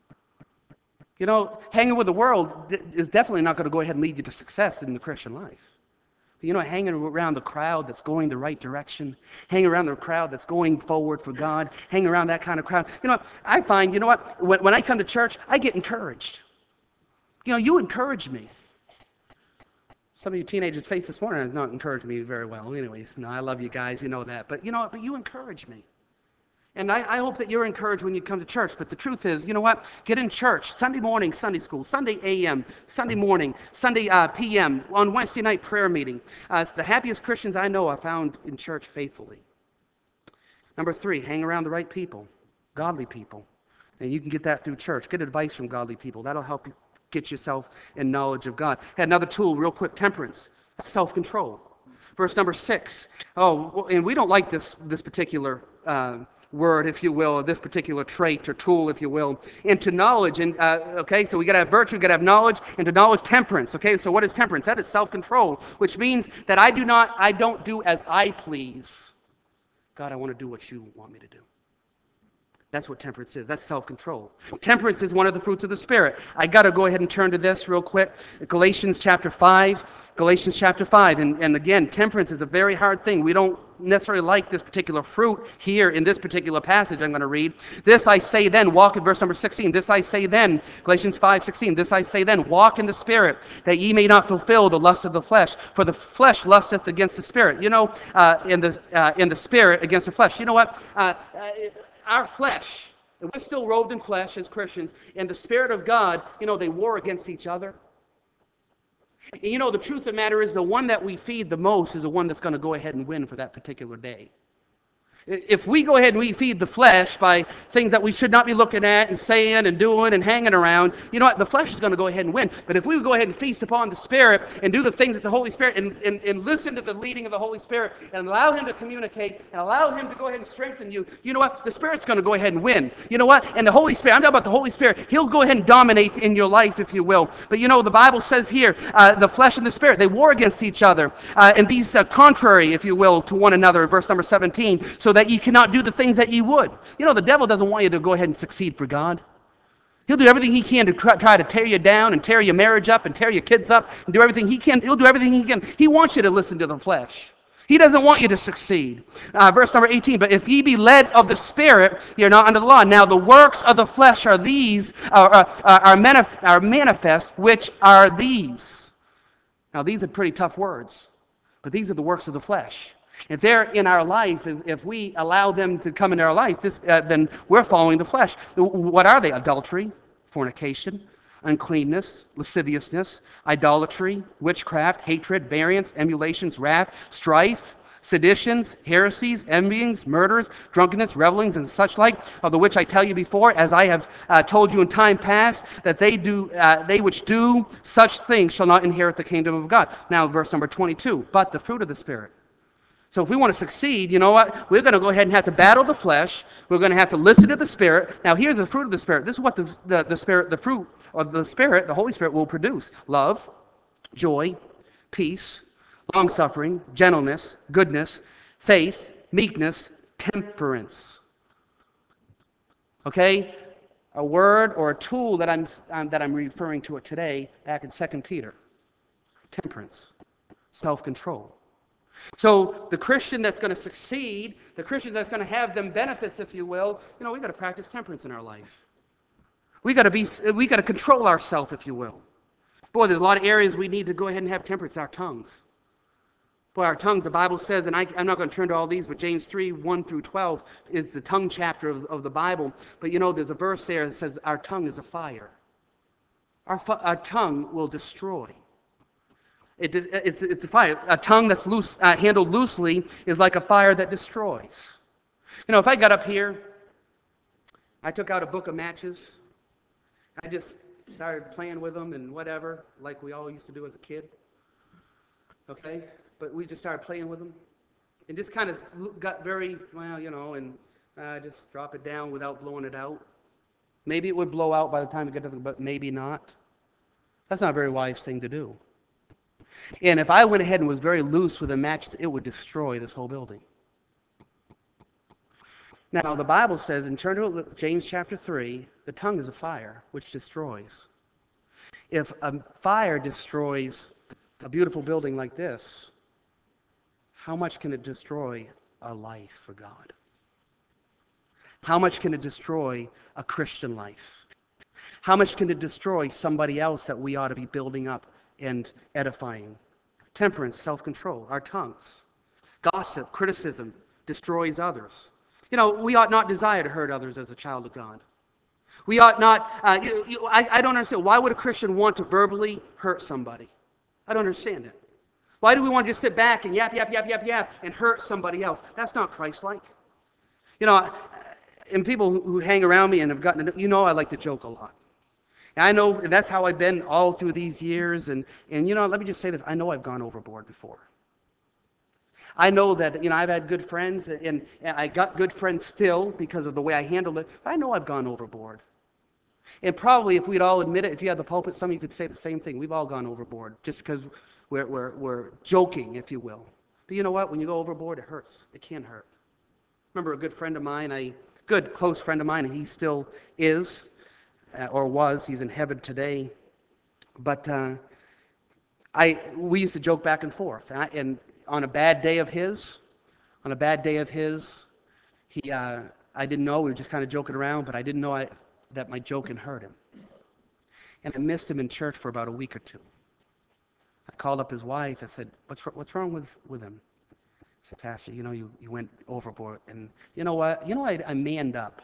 Hanging with the world is definitely not going to go ahead and lead you to success in the Christian life. But hanging around the crowd that's going the right direction, hanging around the crowd that's going forward for God, hanging around that kind of crowd. I find, when I come to church, I get encouraged. You encourage me. Some of you teenagers' face this morning has not encouraged me very well. Anyways, I love you guys, you know that. But but you encourage me. And I hope that you're encouraged when you come to church. But the truth is, get in church. Sunday morning, Sunday school. Sunday a.m., Sunday morning, Sunday p.m., on Wednesday night prayer meeting. The happiest Christians I know are found in church faithfully. Number 3, hang around the right people, godly people. And you can get that through church. Get advice from godly people. That'll help you get yourself in knowledge of God. Had another tool, real quick, temperance, self-control. Verse number 6. Oh, and we don't like this particular word, if you will, or this particular trait or tool, if you will, into knowledge. And so we got to have virtue, got to have knowledge, and to knowledge, temperance. Okay, so what is temperance? That is self-control, which means that I don't do as I please. God, I want to do what you want me to do. That's what temperance is. That's self-control. Temperance is one of the fruits of the Spirit. I got to go ahead and turn to this real quick. Galatians chapter 5. Galatians chapter 5. And again, temperance is a very hard thing. We don't necessarily like this particular fruit here in this particular passage I'm going to read. This I say then, walk in verse number 16. This I say then, Galatians 5:16. This I say then, walk in the Spirit, that ye may not fulfill the lust of the flesh. For the flesh lusteth against the Spirit. In the Spirit against the flesh. You know what? Our flesh, and we're still robed in flesh as Christians, and the Spirit of God, they war against each other. And the truth of the matter is the one that we feed the most is the one that's going to go ahead and win for that particular day. If we go ahead and we feed the flesh by things that we should not be looking at and saying and doing and hanging around, you know what? The flesh is going to go ahead and win. But if we would go ahead and feast upon the Spirit and do the things that the Holy Spirit and listen to the leading of the Holy Spirit and allow Him to communicate and allow Him to go ahead and strengthen you, you know what? The Spirit's going to go ahead and win. You know what? And the Holy Spirit, I'm talking about the Holy Spirit, He'll go ahead and dominate in your life, if you will. But you know, the Bible says here, the flesh and the Spirit, they war against each other. And these contrary, if you will, to one another, verse number 17, so that ye cannot do the things that ye would. You know, the devil doesn't want you to go ahead and succeed for God. He'll do everything he can to try to tear you down and tear your marriage up and tear your kids up and do everything he can. He'll do everything he can. He wants you to listen to the flesh. He doesn't want you to succeed. Verse number 18, but if ye be led of the Spirit, you're not under the law. Now the works of the flesh are these, are manifest, which are these. Now these are pretty tough words, but these are the works of the flesh. If they're in our life, if we allow them to come into our life, then we're following the flesh. What are they? Adultery, fornication, uncleanness, lasciviousness, idolatry, witchcraft, hatred, variance, emulations, wrath, strife, seditions, heresies, envyings, murders, drunkenness, revelings, and such like, of the which I tell you before, as I have told you in time past, that they which do such things shall not inherit the kingdom of God. Now, verse number 22, but the fruit of the Spirit. So if we want to succeed, you know what? We're going to go ahead and have to battle the flesh. We're going to have to listen to the Spirit. Now here's the fruit of the Spirit. This is what the Spirit, the fruit of the Spirit, the Holy Spirit will produce. Love, joy, peace, long-suffering, gentleness, goodness, faith, meekness, temperance. Okay? A word or a tool that I'm referring to it today back in 2 Peter. Temperance, self-control. So the Christian that's going to succeed, the Christian that's going to have them benefits, if you will, you know, we've got to practice temperance in our life. We got to control ourselves, if you will. Boy, there's a lot of areas we need to go ahead and have temperance. Our tongues. Boy, our tongues, the Bible says, and I'm not going to turn to all these, but James 3, 1 through 12 is the tongue chapter of the Bible. But you know, there's a verse there that says our tongue is a fire. Our tongue will destroy. It's a fire. A tongue that's loose, handled loosely is like a fire that destroys. You know, if I got up here, I took out a book of matches, I just started playing with them and whatever, like we all used to do as a kid. Okay? But we just started playing with them. And just kind of got very, well, you know, and just drop it down without blowing it out. Maybe it would blow out by the time we get to it, but maybe not. That's not a very wise thing to do. And if I went ahead and was very loose with the matches, it would destroy this whole building. Now, the Bible says, in turn to James chapter 3, the tongue is a fire which destroys. If a fire destroys a beautiful building like this, how much can it destroy a life for God? How much can it destroy a Christian life? How much can it destroy somebody else that we ought to be building up and edifying? Temperance, self-control, our tongues. Gossip, criticism, destroys others. You know, we ought not desire to hurt others as a child of God. We ought not, I don't understand. Why would a Christian want to verbally hurt somebody? I don't understand it. Why do we want to just sit back and yap, and hurt somebody else? That's not Christ-like. You know, and people who hang around me and have gotten to know, you know I like to joke a lot. And I know that's how I've been all through these years. And you know, let me just say this. I know I've gone overboard before. I know that, you know, I've had good friends, and I got good friends still because of the way I handled it. But I know I've gone overboard. And probably if we'd all admit it, if you had the pulpit, some of you could say the same thing. We've all gone overboard just because we're joking, if you will. But you know what? When you go overboard, it hurts. It can hurt. Remember a good friend of mine, a good close friend of mine, and he still is, or was. He's in heaven today. But we used to joke back and forth. And on a bad day of his, I didn't know. We were just kind of joking around, but I didn't know that my joking hurt him. And I missed him in church for about a week or two. I called up his wife. I said, what's wrong with him? He said, Pastor, you know, you went overboard. And you know what? You know, I manned up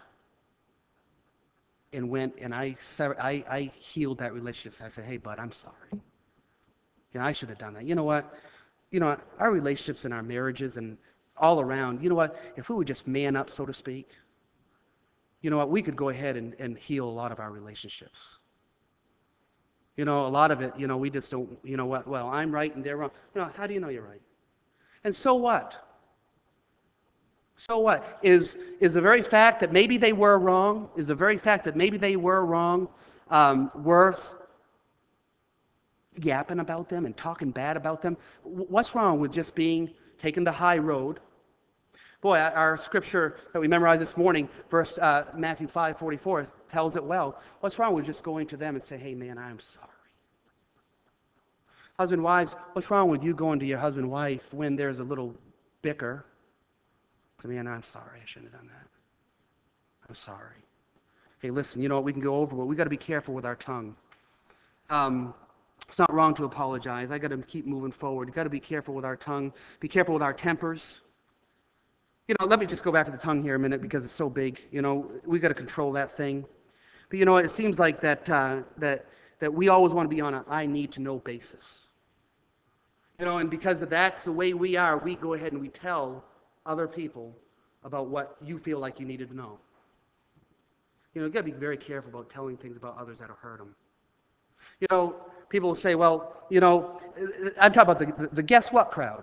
and went and I healed that relationship. I said, hey, bud, I'm sorry. You know, I should have done that. You know what? You know, our relationships and our marriages and all around. You know what? If we would just man up, so to speak, you know what? We could go ahead and heal a lot of our relationships. You know, a lot of it, you know, we just don't, you know what? Well, I'm right and they're wrong. You know, how do you know you're right? And so what? So what? Is the very fact that maybe they were wrong, is the very fact that maybe they were wrong worth yapping about them and talking bad about them? What's wrong with just taking the high road? Boy, our scripture that we memorized this morning, Matthew 5:44, tells it well. What's wrong with just going to them and saying, hey man, I'm sorry? Husband, wives, what's wrong with you going to your husband, wife when there's a little bicker? Say, man, I'm sorry, I shouldn't have done that. I'm sorry. Hey, listen, you know what, we can go over, but we got to be careful with our tongue. It's not wrong to apologize. I got to keep moving forward. You got to be careful with our tongue. Be careful with our tempers. You know, let me just go back to the tongue here a minute because it's so big. You know, we got to control that thing. But you know, it seems like that we always want to be on a I need to know basis. You know, and because that's the way we are, we go ahead and we tell other people about what you feel like you needed to know. You know, you got to be very careful about telling things about others that'll hurt them. You know, people will say, well, you know, I'm talking about the guess what crowd.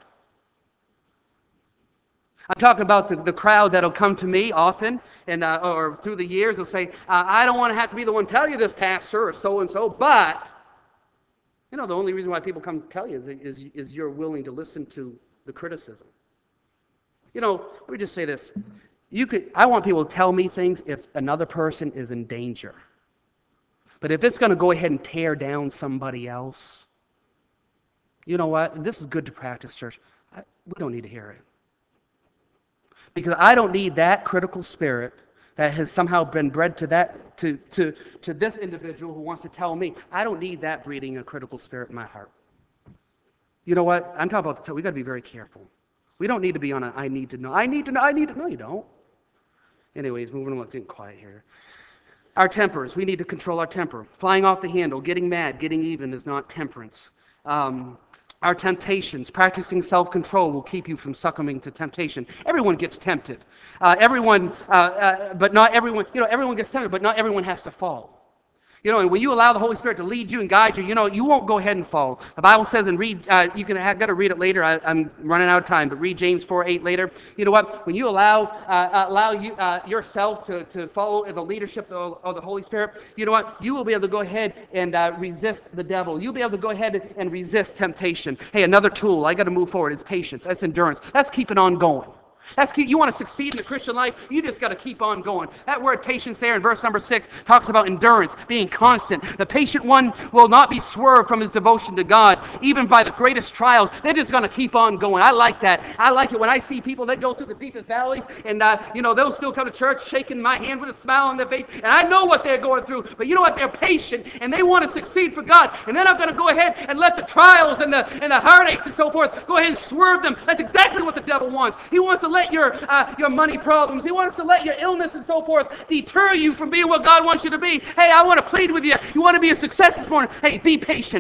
I'm talking about the crowd that'll come to me often and or through the years will say, I don't want to have to be the one to tell you this, pastor, or so-and-so, but, you know, the only reason why people come to tell you is you're willing to listen to the criticism. You know, let me just say this. I want people to tell me things if another person is in danger. But if it's going to go ahead and tear down somebody else, you know what? And this is good to practice, church. We don't need to hear it. Because I don't need that critical spirit that has somehow been bred to this individual who wants to tell me. I don't need that breeding a critical spirit in my heart. You know what? I'm talking about we got to be very careful. We don't need to be on a I need to know. I need to know. I need to know. You don't. Anyways, moving on. Let's get quiet here. Our tempers. We need to control our temper. Flying off the handle, getting mad, getting even is not temperance. Our temptations, practicing self-control will keep you from succumbing to temptation. Everyone gets tempted. But not everyone, you know, everyone gets tempted, but not everyone has to fall. You know, and when you allow the Holy Spirit to lead you and guide you, you know, you won't go ahead and fall. The Bible says, and read, got to read it later. I'm running out of time, but read James 4:8 later. You know what? When you allow yourself to follow the leadership of the Holy Spirit, you know what? You will be able to go ahead and resist the devil. You'll be able to go ahead and resist temptation. Hey, another tool. I got to move forward. It's patience. That's endurance. That's keeping on going. You want to succeed in the Christian life, you just got to keep on going. That word patience there in verse number 6 talks about endurance, being constant. The patient one will not be swerved from his devotion to God, even by the greatest trials. They're just going to keep on going. I like that. I like it when I see people that go through the deepest valleys, and you know, they'll still come to church shaking my hand with a smile on their face, and I know what they're going through, but you know what? They're patient, and they want to succeed for God, and then I'm going to go ahead and let the trials and the heartaches and so forth go ahead and swerve them. That's exactly what the devil wants. He wants to let your money problems, he wants to let your illness and so forth deter you from being what God wants you to be. Hey, I want to plead with you. You want to be a success this morning? Hey, be patient.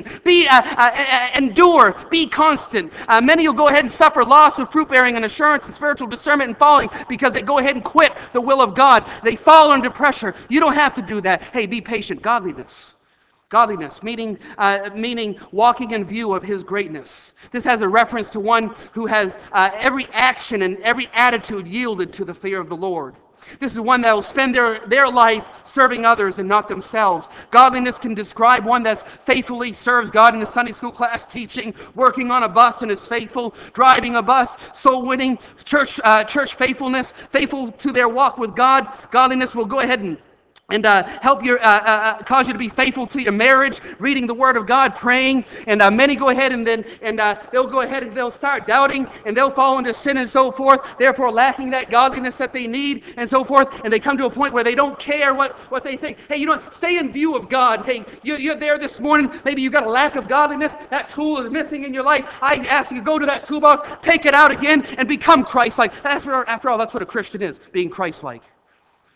Endure. Be constant. Many will go ahead and suffer loss of fruit bearing and assurance and spiritual discernment and falling because they go ahead and quit the will of God. They fall under pressure. You don't have to do that. Hey, be patient. Godliness, meaning walking in view of his greatness. This has a reference to one who has every action and every attitude yielded to the fear of the Lord. This is one that will spend their life serving others and not themselves. Godliness can describe one that faithfully serves God in a Sunday school class, teaching, working on a bus and is faithful, driving a bus, soul winning, church faithfulness, faithful to their walk with God. Godliness will go ahead and help you, cause you to be faithful to your marriage, reading the Word of God, praying, and many go ahead and they'll go ahead and they'll start doubting, and they'll fall into sin and so forth, therefore lacking that godliness that they need and so forth, and they come to a point where they don't care what they think. Hey, you know what? Stay in view of God. Hey, you're there this morning, maybe you got a lack of godliness, that tool is missing in your life. I ask you to go to that toolbox, take it out again, and become Christ-like. After all, that's what a Christian is, being Christ-like.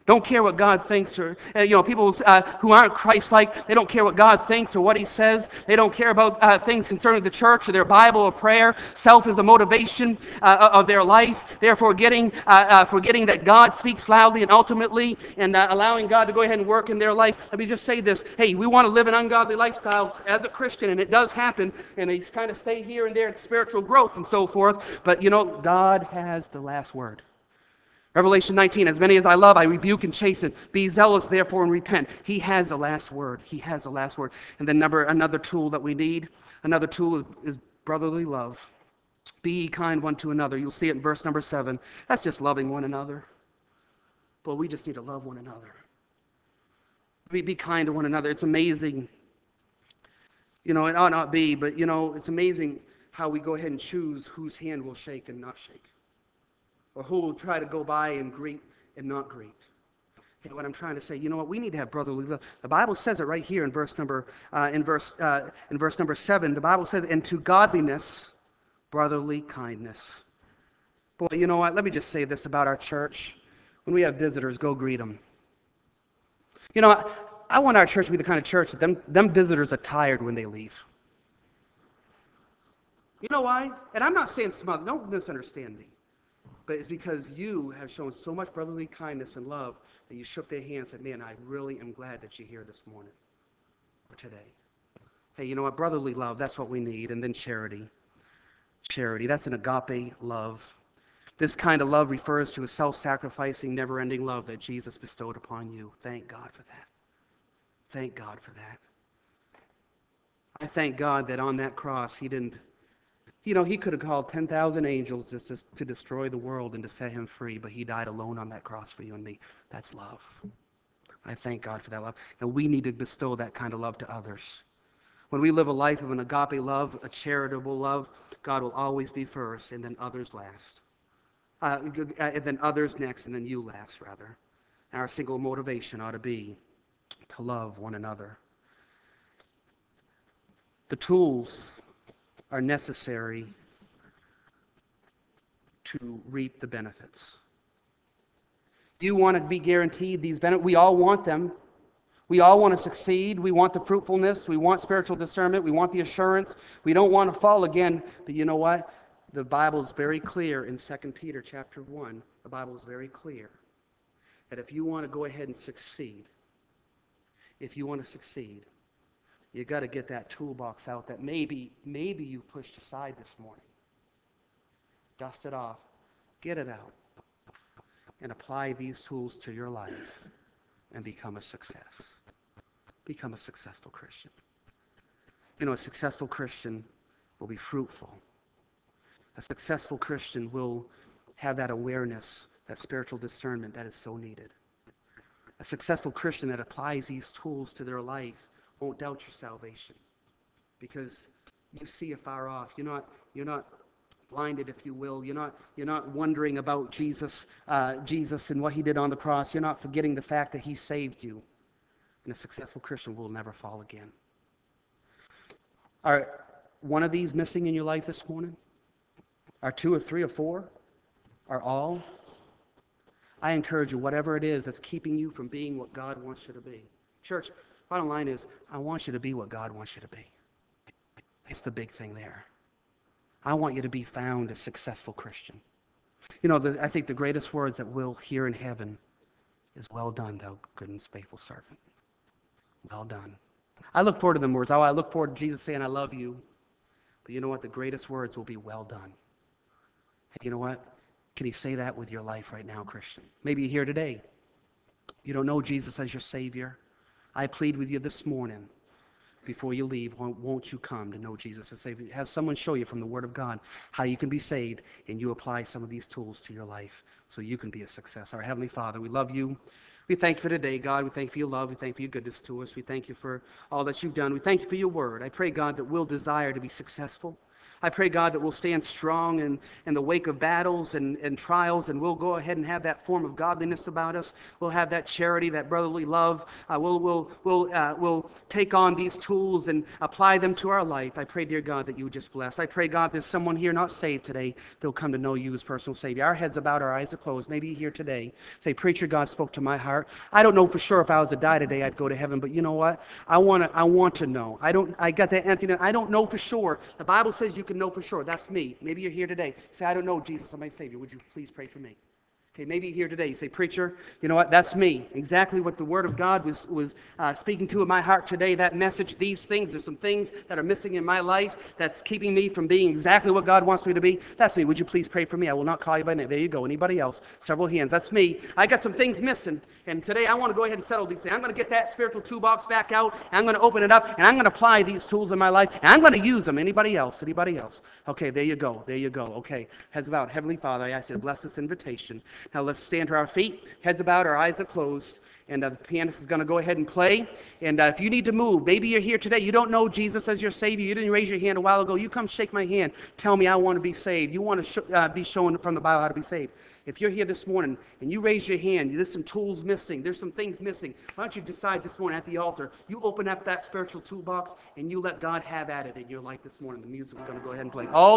Don't care what God thinks, or people who aren't Christ-like. They don't care what God thinks or what He says. They don't care about things concerning the church or their Bible or prayer. Self is the motivation of their life. They're forgetting that God speaks loudly and ultimately, and allowing God to go ahead and work in their life. Let me just say this: hey, we want to live an ungodly lifestyle as a Christian, and it does happen. And they kind of stay here and there in spiritual growth and so forth. But God has the last word. Revelation 19, as many as I love, I rebuke and chasten. Be zealous, therefore, and repent. He has the last word. He has the last word. And then another tool that we need, another tool is brotherly love. Be ye kind one to another. You'll see it in verse number 7. That's just loving one another. But we just need to love one another. Be kind to one another. It's amazing. It ought not be, but, it's amazing how we go ahead and choose whose hand we'll shake and not shake. Or who will try to go by and greet and not greet. And what I'm trying to say, we need to have brotherly love. The Bible says it right here in verse number 7. The Bible says, "And to godliness, brotherly kindness." Boy, you know what? Let me just say this about our church. When we have visitors, go greet them. I want our church to be the kind of church that them visitors are tired when they leave. You know why? And I'm not saying smother. Don't misunderstand me. But it's because you have shown so much brotherly kindness and love that you shook their hands and said, "Man, I really am glad that you're here this morning or today." Hey, you know what? Brotherly love, that's what we need. And then charity. Charity, that's an agape love. This kind of love refers to a self-sacrificing, never-ending love that Jesus bestowed upon you. Thank God for that. Thank God for that. I thank God that on that cross, He didn't He could have called 10,000 angels just to destroy the world and to set Him free, but He died alone on that cross for you and me. That's love. I thank God for that love. And we need to bestow that kind of love to others. When we live a life of an agape love, a charitable love, God will always be first, and then others last. And then others next, and then you last, rather. Our single motivation ought to be to love one another. The tools are necessary to reap the benefits. You want to be guaranteed these benefits. We all want them. We all want to succeed. We want the fruitfulness. We want spiritual discernment. We want the assurance. We don't want to fall again. But you know what? The Bible is very clear in 2 Peter chapter 1. The Bible is very clear that if you want to go ahead and succeed, you got to get that toolbox out that maybe you pushed aside this morning. Dust it off. Get it out. And apply these tools to your life and become a success. Become a successful Christian. A successful Christian will be fruitful. A successful Christian will have that awareness, that spiritual discernment that is so needed. A successful Christian that applies these tools to their life won't doubt your salvation because you see afar off. You're not blinded, if you will. You're not wondering about Jesus and what He did on the cross. You're not forgetting the fact that He saved you. And a successful Christian will never fall again. Are one of these missing in your life this morning? Are 2 or 3 or 4? Are all? I encourage you, whatever it is that's keeping you from being what God wants you to be. Church, bottom line is, I want you to be what God wants you to be. It's the big thing there. I want you to be found a successful Christian. I think the greatest words that we'll hear in heaven is, "Well done, thou good and faithful servant." Well done. I look forward to them words. I look forward to Jesus saying, "I love you." But you know what? The greatest words will be, "Well done." Hey, you know what? Can He say that with your life right now, Christian? Maybe you're here today. You don't know Jesus as your Savior. I plead with you this morning, before you leave, won't you come to know Jesus as Savior? Have someone show you from the Word of God how you can be saved, and you apply some of these tools to your life so you can be a success. Our Heavenly Father, we love you. We thank you for today, God. We thank you for your love. We thank you for your goodness to us. We thank you for all that you've done. We thank you for your Word. I pray, God, that we'll desire to be successful. I pray, God, that we'll stand strong in the wake of battles and trials, and we'll go ahead and have that form of godliness about us. We'll have that charity, that brotherly love. We'll take on these tools and apply them to our life. I pray, dear God, that you would just bless. I pray, God, there's someone here not saved today. They'll come to know you as personal Savior. Our heads are bowed, our eyes are closed. Maybe you're here today. Say, preacher, God spoke to my heart. I don't know for sure if I was to die today, I'd go to heaven, but you know what? I want to know. I got that emptiness. I don't know for sure. The Bible says you can know for sure. That's me. Maybe you're here today. Say, I don't know Jesus, I'm my Savior. Would you please pray for me? Okay, maybe you're here today. You say, preacher, you know what? That's me. Exactly what the Word of God was speaking to in my heart today. That message, these things, there's some things that are missing in my life that's keeping me from being exactly what God wants me to be. That's me. Would you please pray for me? I will not call you by name. There you go. Anybody else? Several hands. That's me. I got some things missing. And today I want to go ahead and settle these things. I'm going to get that spiritual toolbox back out. And I'm going to open it up. And I'm going to apply these tools in my life. And I'm going to use them. Anybody else? Anybody else? Okay, there you go. There you go. Okay. Heads bowed. Heavenly Father, I ask you to bless this invitation. Now let's stand to our feet. Heads bowed. Our eyes are closed. And the pianist is going to go ahead and play. And if you need to move, maybe you're here today. You don't know Jesus as your Savior. You didn't raise your hand a while ago. You come shake my hand. Tell me I want to be saved. You want to be shown from the Bible how to be saved. If you're here this morning and you raise your hand, there's some tools missing, there's some things missing, why don't you decide this morning at the altar, you open up that spiritual toolbox and you let God have at it in your life this morning. The music's going to go ahead and play. All